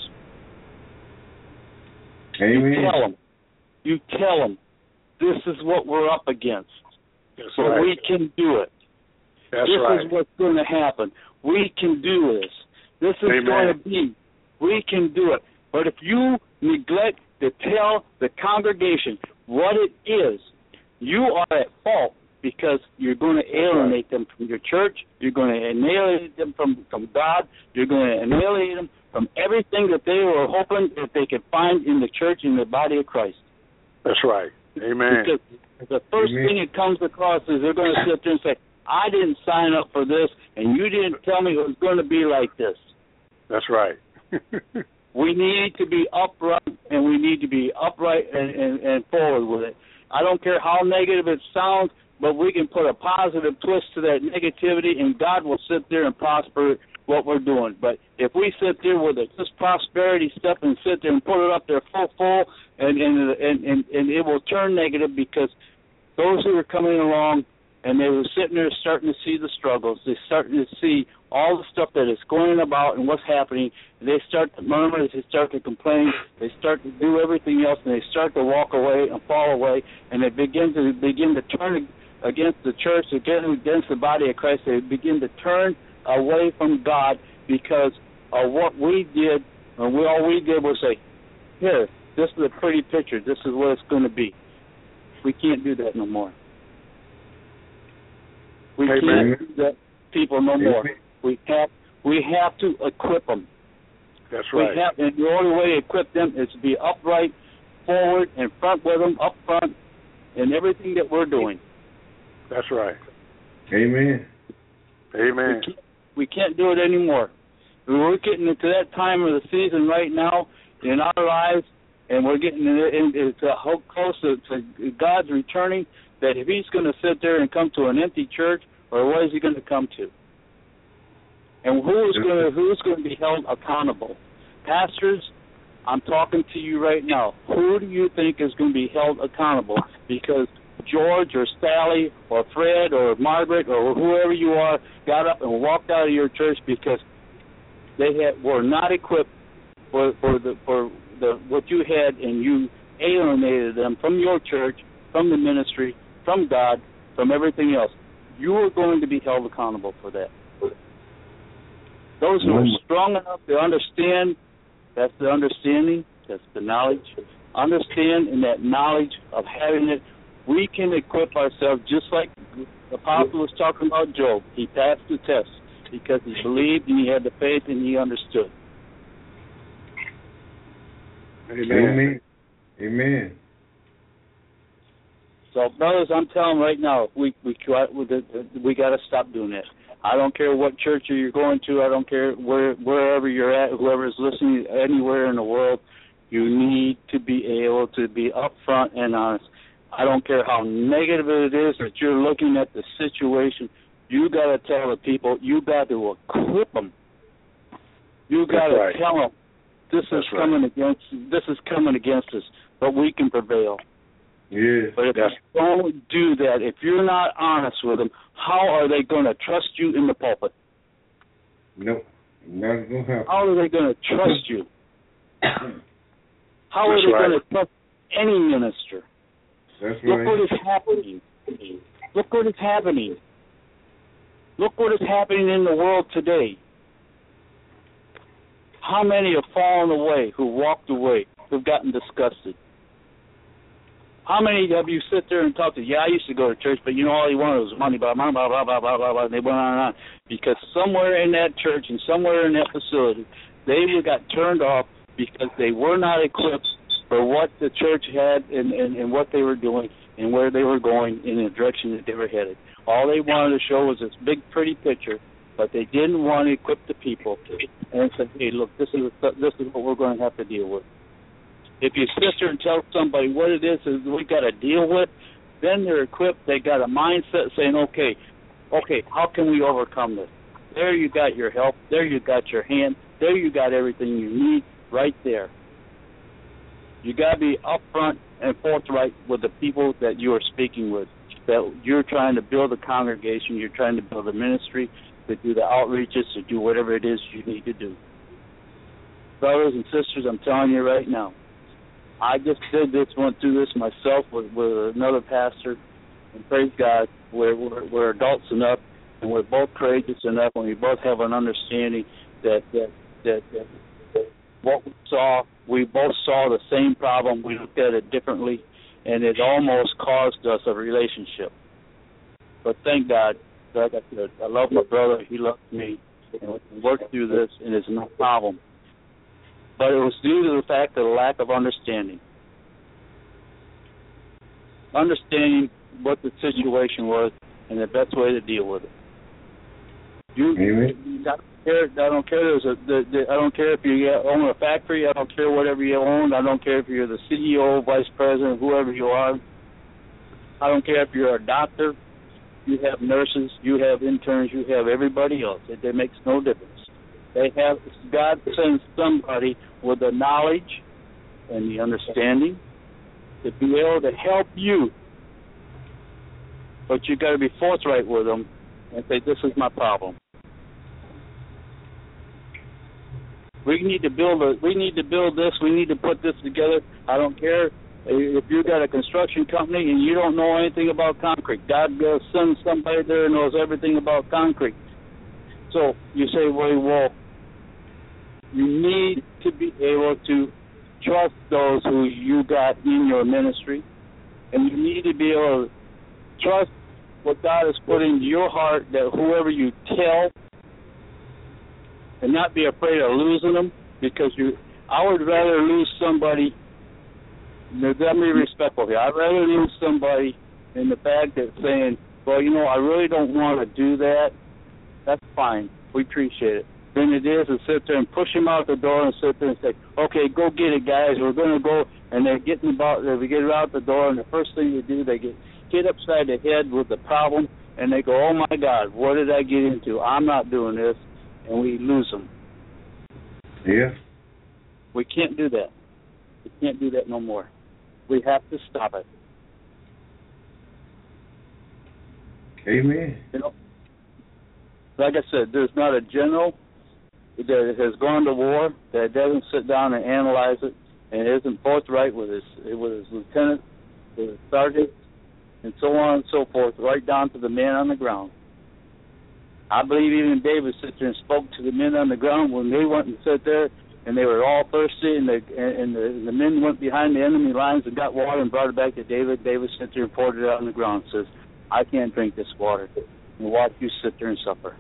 Amen. You tell them. You tell them, this is what we're up against. That's but right. we can do it. That's this right. is what's going to happen. We can do this. This is Amen. going to be. We can do it. But if you neglect to tell the congregation what it is, you are at fault, because you're going to alienate them from your church. You're going to alienate them from, from God. You're going to alienate them from everything that they were hoping that they could find in the church, in the body of Christ. That's right. Amen. Because the first Amen. thing it comes across is they're going to sit there and say, I didn't sign up for this, and you didn't tell me it was going to be like this. That's right. We need to be upright, and we need to be upright and, and, and forward with it. I don't care how negative it sounds, but we can put a positive twist to that negativity, and God will sit there and prosper what we're doing. But if we sit there with this prosperity stuff and sit there and put it up there full, full, and and and, and, and it will turn negative, because those who are coming along and they were sitting there starting to see the struggles, they're starting to see all the stuff that is going about and what's happening, and they start to murmur, they start to complain, they start to do everything else, and they start to walk away and fall away, and they begin to begin to turn against the church, again against the body of Christ. They begin to turn away from God because of what we did, and we all we did was say, here, this is a pretty picture, this is what it's going to be. We can't do that no more. We Amen. can't do that people no more. We have we have to equip them. That's We right. have, and the only way to equip them is to be upright, forward, and front with them, up front, in everything that we're doing. That's right. Amen. Amen. We can't, we can't do it anymore. We're getting into that time of the season right now in our lives, and we're getting into how close to, to God's returning, that if he's going to sit there and come to an empty church, or what is he going to come to? And who's going to who's going to be held accountable? Pastors, I'm talking to you right now. Who do you think is going to be held accountable? Because George or Sally or Fred or Margaret or whoever you are got up and walked out of your church because they had, were not equipped for, for the for the what you had, and you alienated them from your church, from the ministry, from God, from everything else. You are going to be held accountable for that. Those who are strong enough to understand, that's the understanding, that's the knowledge. Understand in that knowledge of having it, we can equip ourselves just like the apostle was talking about Job. He passed the test because he believed and he had the faith and he understood. Amen. Amen. Amen. So, brothers, I'm telling right now, we we we got to stop doing that. I don't care what church you're going to. I don't care where wherever you're at, whoever is listening anywhere in the world, you need to be able to be upfront and honest. I don't care how negative it is that you're looking at the situation. You got to tell the people. You got to equip them. You got to right. tell them this That's is coming right. against. This is coming against us, but we can prevail. Yes. But if Yes. you don't do that, if you're not honest with them, how are they going to trust you in the pulpit? Nope. Not gonna happen. How are they going to trust you? How are That's they right. going to trust any minister? That's Look right. what is happening. Look what is happening. Look what is happening in the world today. How many have fallen away, who walked away, who've gotten disgusted? How many have you sit there and talked to? Yeah, I used to go to church, but you know all he wanted was money, blah, blah, blah, blah, blah, blah, blah, blah. And they went on and on. Because somewhere in that church and somewhere in that facility, they got turned off because they were not equipped for what the church had and, and, and what they were doing and where they were going in the direction that they were headed. All they wanted to show was this big, pretty picture, but they didn't want to equip the people and say, hey, look, this is this is what we're going to have to deal with. If you sit there and tell somebody what it is that we got to deal with, then they're equipped. They got a mindset saying, okay, okay, how can we overcome this? There you got your help. There you got your hand. There you got everything you need right there. You got to be upfront and forthright with the people that you are speaking with, that you're trying to build a congregation, you're trying to build a ministry, to do the outreaches, to do whatever it is you need to do. Brothers and sisters, I'm telling you right now, I just did this, went through this myself with, with another pastor, and praise God, we're, we're, we're adults enough, and we're both courageous enough, and we both have an understanding that that, that, that, that what we saw, we both saw the same problem, we looked at it differently, and it almost caused us a relationship. But thank God, like I said, I love my brother, he loves me, and we can work through this, and it's no problem. But it was due to the fact of the lack of understanding. Understanding what the situation was and the best way to deal with it. You, Amen. I don't care. I don't care. There's a, the, the, I don't care if you own a factory. I don't care whatever you own. I don't care if you're the C E O, vice president, whoever you are. I don't care if you're a doctor. You have nurses. You have interns. You have everybody else. It, it makes no difference. They have God sends somebody with the knowledge and the understanding to be able to help you. But you got to be forthright with them and say, "This is my problem." We need to build a. We need to build this. We need to put this together. I don't care if you got a construction company and you don't know anything about concrete. God will send somebody there who knows everything about concrete. So you say, well, well, you need to be able to trust those who you got in your ministry, and you need to be able to trust what God has put into your heart, that whoever you tell, and not be afraid of losing them, because you. I would rather lose somebody. Let me be respectful here. I'd rather lose somebody in the fact that saying, well, you know, I really don't want to do that. That's fine. We appreciate it. Than it is to sit there and push him out the door and sit there and say, okay, go get it, guys. We're going to go. And they're getting about, they get out the door, and the first thing they do, they get hit upside the head with the problem, and they go, oh, my God, what did I get into? I'm not doing this. And we lose them. Yeah. We can't do that. We can't do that no more. We have to stop it. Amen. You know, like I said, there's not a general that has gone to war that doesn't sit down and analyze it and isn't forthright with his with his lieutenant, with his sergeant, and so on and so forth, right down to the men on the ground. I believe even David sat there and spoke to the men on the ground when they went and sat there and they were all thirsty, and the and the, and the men went behind the enemy lines and got water and brought it back to David. David sat there and poured it out on the ground and says, I can't drink this water. And watch you sit there and suffer.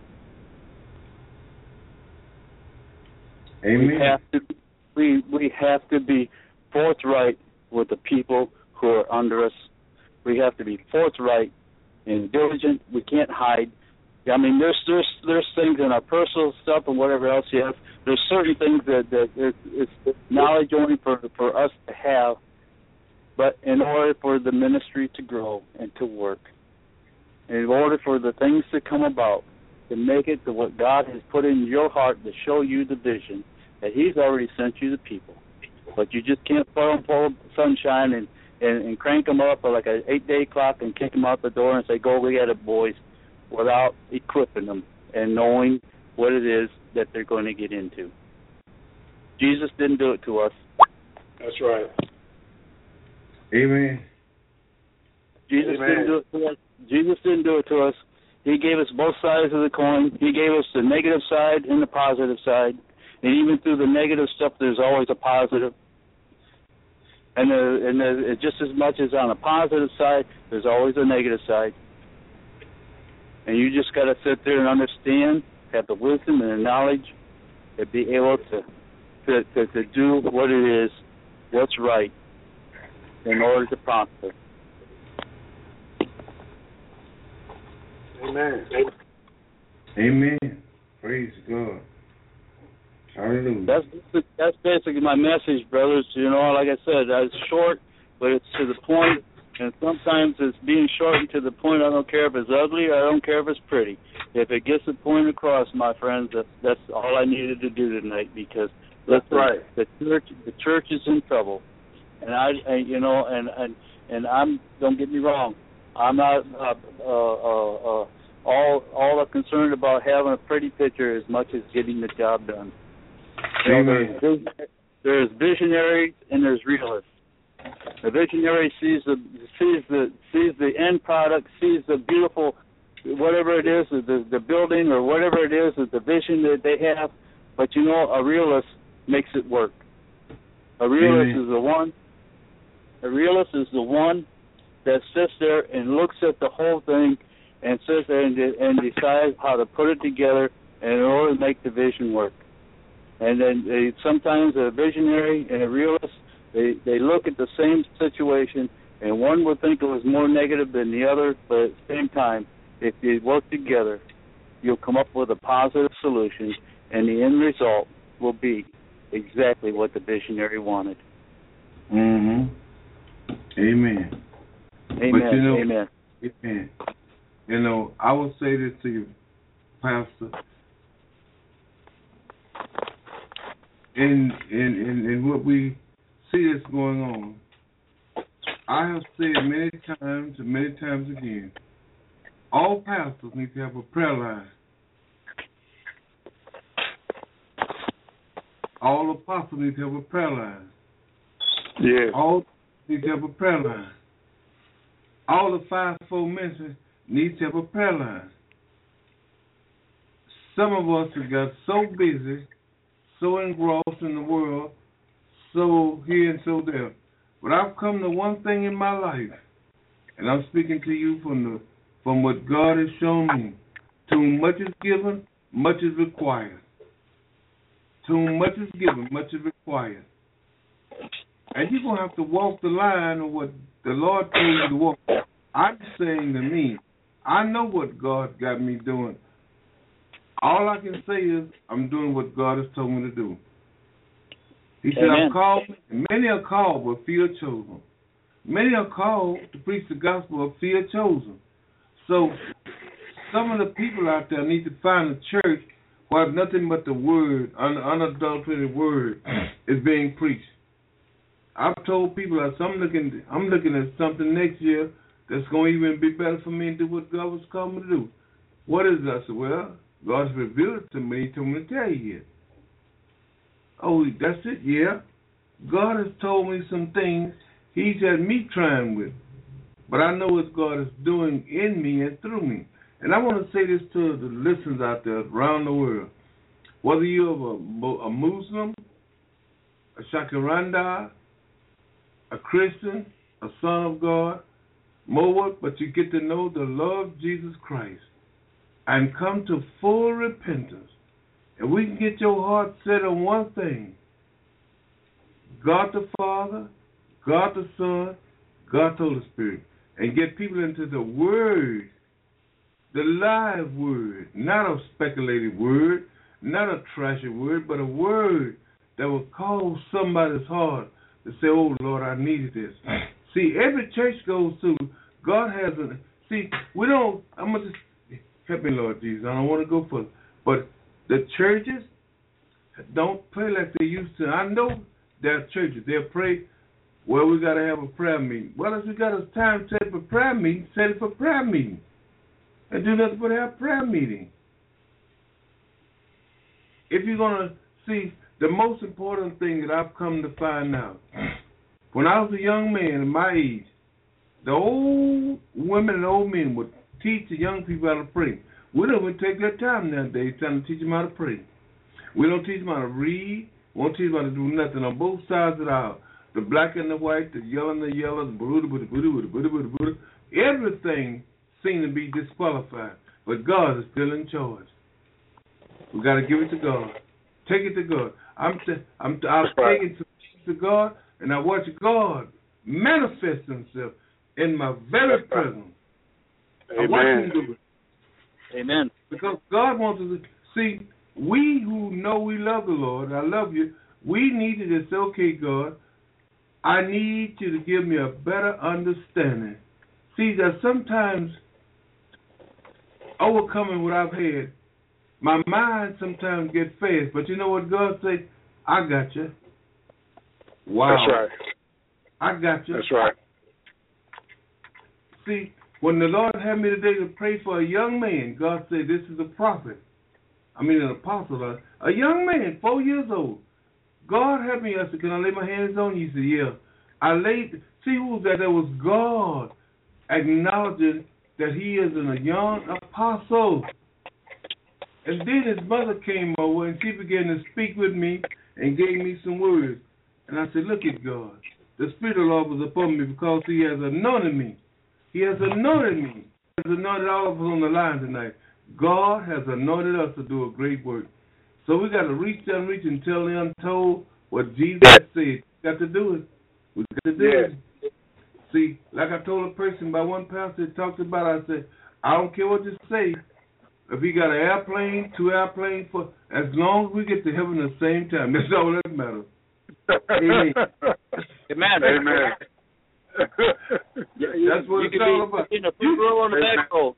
Amen. We have to we we have to be forthright with the people who are under us. We have to be forthright and diligent. We can't hide. I mean, there's there's there's things in our personal stuff and whatever else you have. There's certain things that that it's, it's knowledge only for for us to have. But in order for the ministry to grow and to work, in order for the things to come about, to make it to what God has put in your heart to show you the vision, that He's already sent you the people. But you just can't put them full of sunshine and, and, and crank them up like an eight-day clock and kick them out the door and say, go get it, boys, without equipping them and knowing what it is that they're going to get into. Jesus didn't do it to us. That's right. Amen. Jesus Amen. didn't do it to us. Jesus didn't do it to us. He gave us both sides of the coin. He gave us the negative side and the positive side. And even through the negative stuff, there's always a positive. And, the, and the, just as much as on the positive side, there's always a negative side. And you just got to sit there and understand, have the wisdom and the knowledge, and be able to to, to to do what it is, what's right, in order to prosper. Amen. Amen. Praise God. Hallelujah. That's that's basically my message, brothers. You know, like I said, it's short, but it's to the point. And sometimes it's being shortened to the point. I don't care if it's ugly or I don't care if it's pretty. If it gets the point across, my friends, that's, that's all I needed to do tonight. Because that's listen, right. The church, the church is in trouble, and I, and, you know, and and and I'm. Don't get me wrong. I'm not uh, uh, uh, uh, all all I'm concerned about having a pretty picture as much as getting the job done. You know, there's, there's visionaries and there's realists. The visionary sees the sees the sees the end product, sees the beautiful, whatever it is, the the building or whatever it is, the vision that they have. But you know, a realist makes it work. A realist Amen. is the one. A realist is the one that sits there and looks at the whole thing and sits there and, and decides how to put it together in order to make the vision work. And then they, sometimes a visionary and a realist, they, they look at the same situation, and one would think it was more negative than the other, but at the same time, if you work together, you'll come up with a positive solution, and the end result will be exactly what the visionary wanted. Mm-hmm. Amen. Amen. But you know, Amen. Amen. You know, I will say this to you, Pastor. In in in, in what we see that's going on, I have said many times and many times again, all pastors need to have a prayer line. All apostles need to have a prayer line. Yeah. All need to have a prayer line. All the five-fold ministry need to have a prayer line. Some of us have got so busy, so engrossed in the world, so here and so there. But I've come to one thing in my life, and I'm speaking to you from the from what God has shown me. To whom much is given, much is required. To whom much is given, much is required. And you're going to have to walk the line of what the Lord told you to walk. I'm saying to me, I know what God got me doing. All I can say is I'm doing what God has told me to do. He said, Amen. I'm called, many are called, but few are chosen. Many are called to preach the gospel, but few are chosen. So some of the people out there need to find a church where nothing but the word, un- unadulterated word, is being preached. I've told people that I'm looking, I'm looking at something next year that's going to even be better for me to do what God was calling me to do. What is it? I said, well, God's revealed it to me. He told me to tell you here. Oh, that's it, yeah. God has told me some things He's had me trying with. But I know what God is doing in me and through me. And I want to say this to the listeners out there around the world. Whether you're a, a Muslim, a Shakaranda, a Christian, a son of God, more, but you get to know the love of Jesus Christ and come to full repentance. And we can get your heart set on one thing. God the Father, God the Son, God the Holy Spirit. And get people into the Word, the live Word, not a speculated word, not a trashy word, but a word that will cause somebody's heart to say, oh, Lord, I needed this. See, every church goes to, God has a, See, we don't, I'm going to just, help me, Lord Jesus. I don't want to go further. But the churches don't pray like they used to. I know there are churches, they'll pray, well, we got to have a prayer meeting. Well, if we got a time set for prayer meeting, set it for prayer meeting. And do nothing but have prayer meeting. If you're going to see, the most important thing that I've come to find out, when I was a young man in my age, the old women and old men would teach the young people how to pray. We don't even take that time nowadays trying to teach them how to pray. We don't teach them how to read. We don't teach them how to do nothing on both sides of the aisle. The black and the white, the yellow and the yellow, the blue, the blue, the blue, the blue, the blue, the blue. Everything seems to be disqualified. But God is still in charge. We got to give it to God. Take it to God. I'm t- I'm t- I'm taking it to God, and I watch God manifest Himself in my very presence. I watch Him do it. Amen. Because God wants us to see. We who know we love the Lord, I love you. We need to say, okay, God, I need you to give me a better understanding. See, that sometimes overcoming what I've had, my mind sometimes gets fast, but you know what God say? I got you. Wow. That's right. I got you. That's right. See, when the Lord had me today to pray for a young man, God said, this is a prophet. I mean, an apostle. A, a young man, four years old. God had me. I said, can I lay my hands on you? He said, yeah. I laid, see who was that? That was God acknowledging that he is a young apostle. And then his mother came over and she began to speak with me and gave me some words. And I said, look at God. The Spirit of the Lord was upon me because he has anointed me. He has anointed me. He has anointed all of us on the line tonight. God has anointed us to do a great work. So we got to reach down, reach and tell the untold what Jesus said. We got to do it. We got to do yeah. it. See, like I told a person by one pastor that talked about it, I said, I don't care what you say. If you got an airplane, two airplanes, for as long as we get to heaven at the same time, that's all that matters. Amen. Amen. Amen. That's what you it's all about. In a front row on the back row.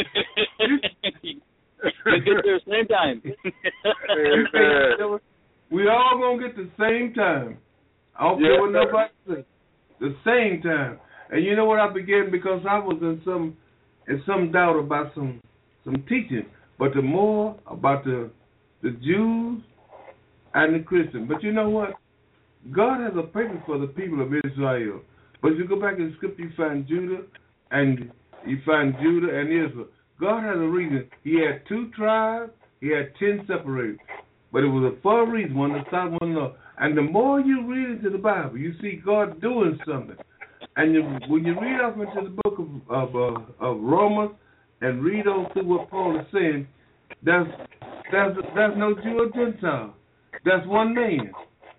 We get there at the same time. Amen. We all gonna get the same time. I don't care what nobody says. The same time. And you know what I began, because I was in some in some doubt about some some teaching, but the more about the the Jews and the Christians. But you know what? God has a purpose for the people of Israel. But if you go back in the scripture, you find Judah and you find Judah and Israel. God has a reason. He had two tribes. He had ten separated. But it was a for a reason, one to south, one to north. And the more you read into the Bible, you see God doing something. And you, when you read off into the book of of, uh, of Romans and read on through what Paul is saying, there's, there's, there's no Jew or Gentile. That's one man.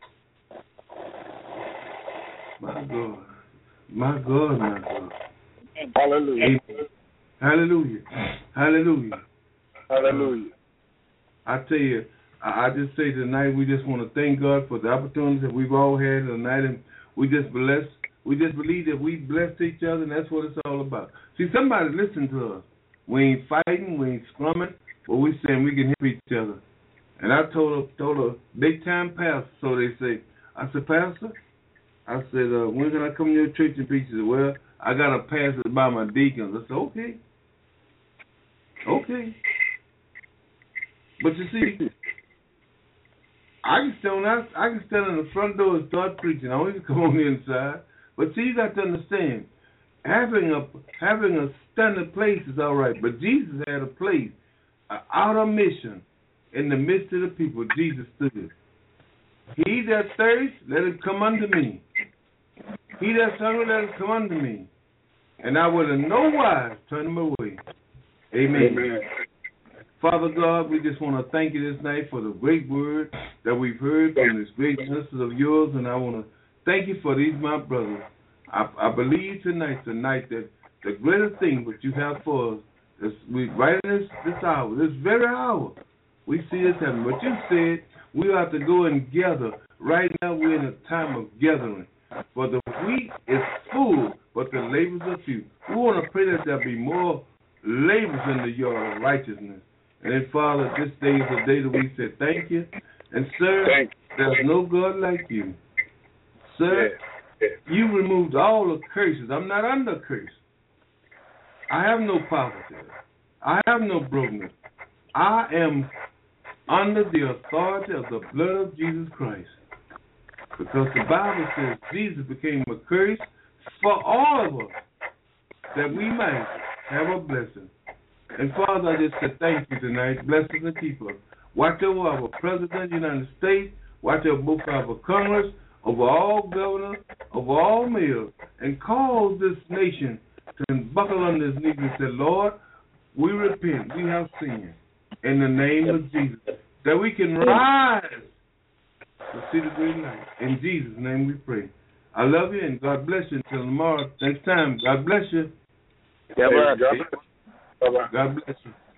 My God. My God, my God. Hallelujah. Amen. Hallelujah. Hallelujah. Hallelujah. I tell you, I, I just say tonight we just want to thank God for the opportunities that we've all had tonight, and we just bless. We just believe that we blessed each other, and that's what it's all about. See, somebody listen to us. We ain't fighting, we ain't scrumming, but we saying we can help each other. And I told her, told her, big time pastor, so they say. I said, Pastor, I said, uh, when can I come to your church and preach? She said, well, I got to pass it by my deacons. I said, okay. Okay. But you see, I can stand out, I can stand in the front door and start preaching. I don't even come on the inside. But see, you got to understand, having a having a standard place is all right. But Jesus had a place, an outer mission in the midst of the people. Jesus stood. He that thirsts, let him come unto me. He that's hungry, let him come unto me. And I will in no wise turn him away. Amen. Amen. Father God, we just want to thank you this night for the great word that we've heard from this great ministers of yours. And I want to thank you for these, my brothers. I, I believe tonight, tonight, that the greatest thing that you have for us is we, right in this, this hour, this very hour, we see this happen. But you said we have to go and gather. Right now we're in a time of gathering. For the wheat is full, but the labors are few. We want to pray that there be more labors in the yard of righteousness. And then, Father, this day is a day that we say thank you. And, sir, Thank there's no God like you. Sir, yeah. Yeah. you removed all the curses. I'm not under curse. I have no poverty. I have no brokenness. I am under the authority of the blood of Jesus Christ. Because the Bible says Jesus became a curse for all of us, that we might have a blessing. And Father, I just say thank you tonight. Bless us and keep us. Watch over our President of the United States. Watch over both our Congress, over all governors, over all mayors, and cause this nation to buckle on his knees and say, Lord, we repent. We have sinned. In the name of Jesus. That we can rise to see the great light. In Jesus' name we pray. I love you and God bless you until tomorrow. Next time. God bless you. God bless you. God bless you.